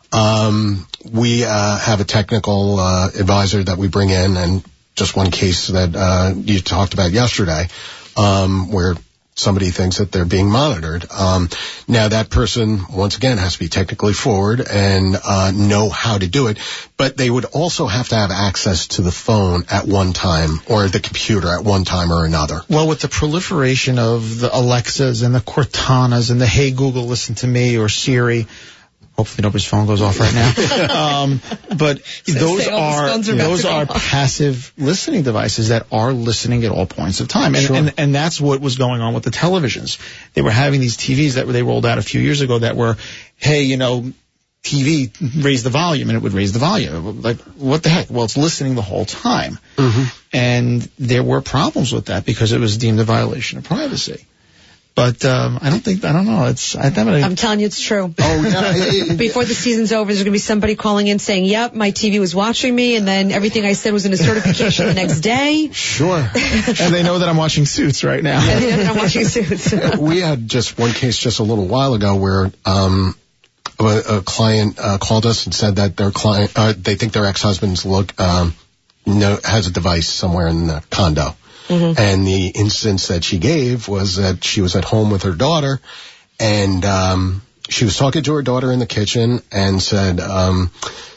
Um, we uh, have a technical uh, advisor that we bring in, and just one case that uh, you talked about yesterday, um, where somebody thinks that they're being monitored. Um, now that person, once again, has to be technically forward and uh, know how to do it, but they would also have to have access to the phone at one time or the computer at one time or another. Well, with the proliferation of the Alexas and the Cortanas and the Hey Google, listen to me, or Siri, hopefully nobody's phone goes off right now. um, but those say all the are, phones are about those to go are off. passive listening devices that are listening at all points of time. And, Sure. and, and that's what was going on with the televisions. They were having these T Vs that they rolled out a few years ago that were, hey, you know, T V, raise the volume, and it would raise the volume. Like, what the heck? Well, it's listening the whole time. Mm-hmm. And there were problems with that because it was deemed a violation of privacy. But um, I don't think, I don't know. It's I, I, I'm telling you, it's true. Oh, yeah. Before the season's over, there's going to be somebody calling in saying, yep, my T V was watching me, and then everything I said was in a certification the next day. Sure. and they know that I'm watching Suits right now. And then I'm watching Suits. We had just one case just a little while ago where um, a, a client uh, called us and said that their client, uh, they think their ex-husband's look um, no, has a device somewhere in the condo. Mm-hmm. And the instance that she gave was that she was at home with her daughter, and um, she was talking to her daughter in the kitchen and said, um,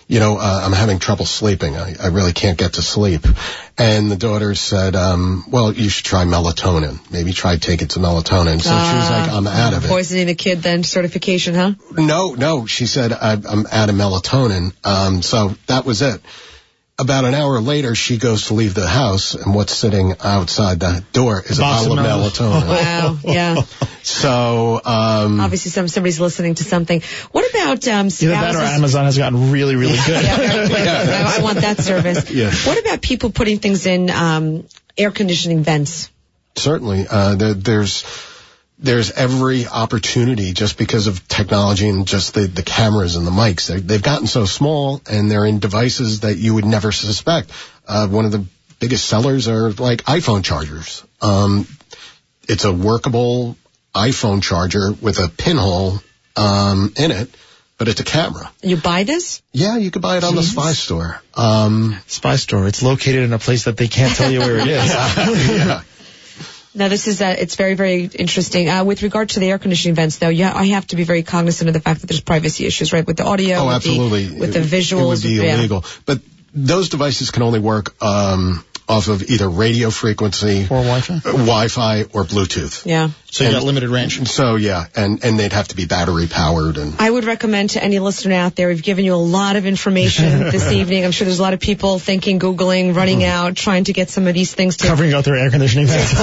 you know, uh, I'm having trouble sleeping. I, I really can't get to sleep. And the daughter said, um, well, you should try melatonin. Maybe try taking some melatonin. So uh, she was like, I'm out of it. Poisoning the kid then, certification, huh? No, no. She said, I, I'm out of melatonin. Um, so that was it. About an hour later, she goes to leave the house, and what's sitting outside the door is a bottle of melatonin. Wow, yeah. So, um... obviously some, somebody's listening to something. What about, um, spouses? Either that or Amazon has gotten really, really good. yeah, very quick. yeah. I, I want that service. Yeah. What about people putting things in, um, air conditioning vents? Certainly. Uh, there, there's... There's every opportunity just because of technology and just the, the cameras and the mics. They, they've gotten so small, and they're in devices that you would never suspect. Uh, one of the biggest sellers are like iPhone chargers. Um, it's a workable iPhone charger with a pinhole um, in it, but it's a camera. You buy this? Yeah, you could buy it on Jeez. the Spy Store. Um, Spy Store. It's located in a place that they can't tell you where it is. yeah. yeah. Now, this is, uh, it's very, very interesting. Uh, with regard to the air conditioning vents, though, yeah, I have to be very cognizant of the fact that there's privacy issues, right, with the audio, oh, with, absolutely. The, with it, the visuals. It would be yeah. illegal. But those devices can only work um, off of either radio frequency or Wi-Fi, uh, Wi-Fi or Bluetooth. Yeah. So you and, got limited range. So yeah, and and they'd have to be battery powered. And I would recommend to any listener out there, we've given you a lot of information this evening. I'm sure there's a lot of people thinking, Googling, running mm. out, trying to get some of these things to covering out their air conditioning vents.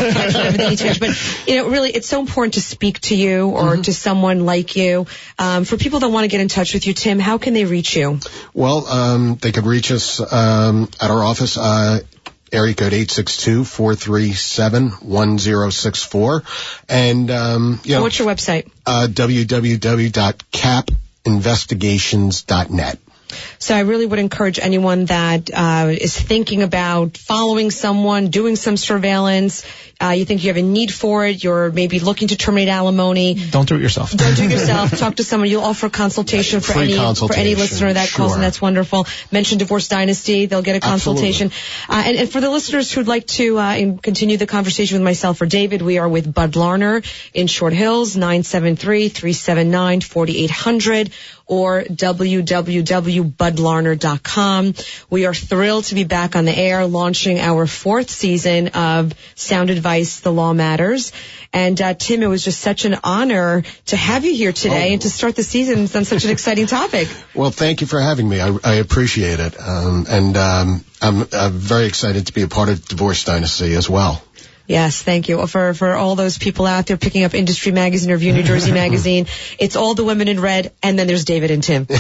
But you know, really, it's so important to speak to you or mm-hmm. to someone like you. Um, for people that want to get in touch with you, Tim, how can they reach you? Well, um, they could reach us um, at our office. Uh, Area code eight six two, four three seven, one zero six four. And, um, you know. What's your website? Uh, w w w dot cap investigations dot net. So I really would encourage anyone that uh, is thinking about following someone, doing some surveillance, uh, you think you have a need for it, you're maybe looking to terminate alimony. Don't do it yourself. Don't do it yourself. Talk to someone. You'll offer a consultation for Free any consultation. for any listener that sure. calls, and that's wonderful. Mention Divorce Dynasty. They'll get a consultation. Uh, and, and for the listeners who'd like to uh, continue the conversation with myself or David, we are with Bud Larner in Short Hills, nine seven three, three seven nine, four eight zero zero. Or w w w dot bud larner dot com. We are thrilled to be back on the air, launching our fourth season of Sound Advice, The Law Matters. And uh, Tim, it was just such an honor to have you here today oh. and to start the season on such an exciting topic. Well, thank you for having me. I, I appreciate it. Um, and um, I'm, I'm very excited to be a part of Divorce Dynasty as well. Yes, thank you. For for all those people out there picking up Industry Magazine or View New Jersey Magazine, it's all the women in red, and then there's David and Tim.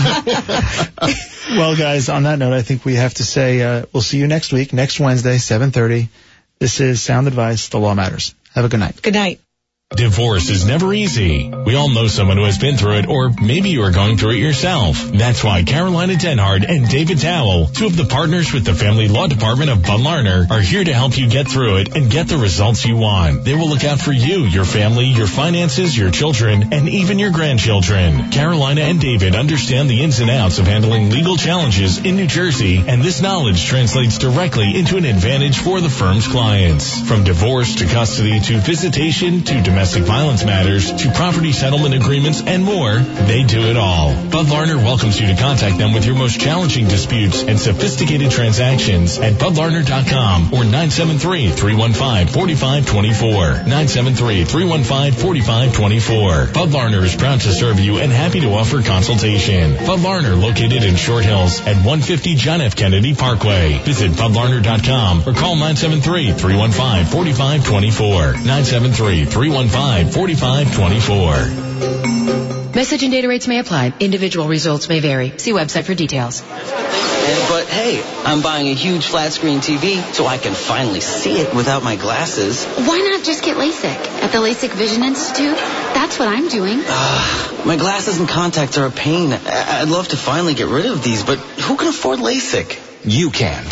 Well, guys, on that note, I think we have to say uh, we'll see you next week, next Wednesday, seven thirty. This is Sound Advice, The Law Matters. Have a good night. Good night. Divorce is never easy. We all know someone who has been through it, or maybe you are going through it yourself. That's why Carolina Denhard and David Towell, two of the partners with the Family Law Department of Bud Larner, are here to help you get through it and get the results you want. They will look out for you, your family, your finances, your children, and even your grandchildren. Carolina and David understand the ins and outs of handling legal challenges in New Jersey, and this knowledge translates directly into an advantage for the firm's clients. From divorce to custody to visitation to domestic Domestic violence matters to property settlement agreements and more, they do it all. Bud Larner welcomes you to contact them with your most challenging disputes and sophisticated transactions at bud larner dot com or nine seven three, three one five, four five two four. nine seven three, three one five, four five two four. Bud Larner is proud to serve you and happy to offer consultation. Bud Larner, located in Short Hills at one fifty John F. Kennedy Parkway. Visit bud larner dot com or call nine seven three, three one five, four five two four. nine seven three, three one five, four five two four. Message and data rates may apply. Individual results may vary. See website for details. But hey, I'm buying a huge flat screen T V so I can finally see it without my glasses. Why not just get LASIK at the LASIK Vision Institute? That's what I'm doing. Uh, my glasses and contacts are a pain. I'd love to finally get rid of these, but who can afford LASIK? You can.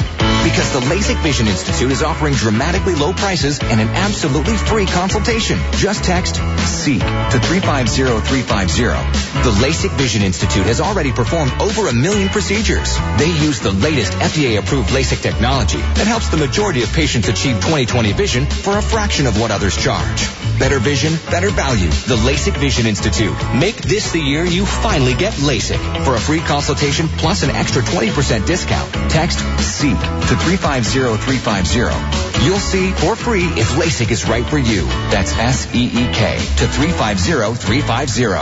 Because the LASIK Vision Institute is offering dramatically low prices and an absolutely free consultation. Just text SEEK to three five zero three five zero. The LASIK Vision Institute has already performed over a million procedures. They use the latest F D A-approved LASIK technology that helps the majority of patients achieve twenty twenty vision for a fraction of what others charge. Better vision, better value. The LASIK Vision Institute. Make this the year you finally get LASIK. For a free consultation plus an extra twenty percent discount, text SEEK to three five zero three five zero. You'll see for free if LASIK is right for you. That's S E E K to three five zero three five zero.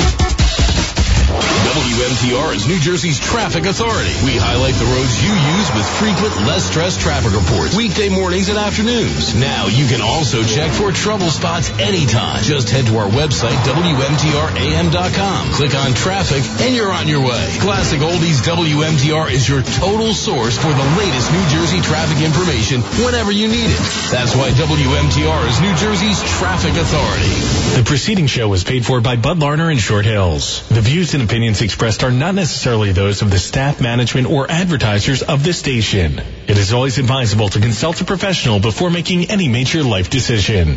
W M T R is New Jersey's traffic authority. We highlight the roads you use with frequent, less stressed traffic reports, weekday mornings and afternoons. Now you can also check for trouble spots anytime. Just head to our website, W M T R A M dot com. Click on traffic and you're on your way. Classic Oldies W M T R is your total source for the latest New Jersey traffic information whenever you need it. That's why W M T R is New Jersey's traffic authority. The preceding show was paid for by Bud Larner and Short Hills. The views and opinions expressed are not necessarily those of the staff, management, or advertisers of this station. It is always advisable to consult a professional before making any major life decision.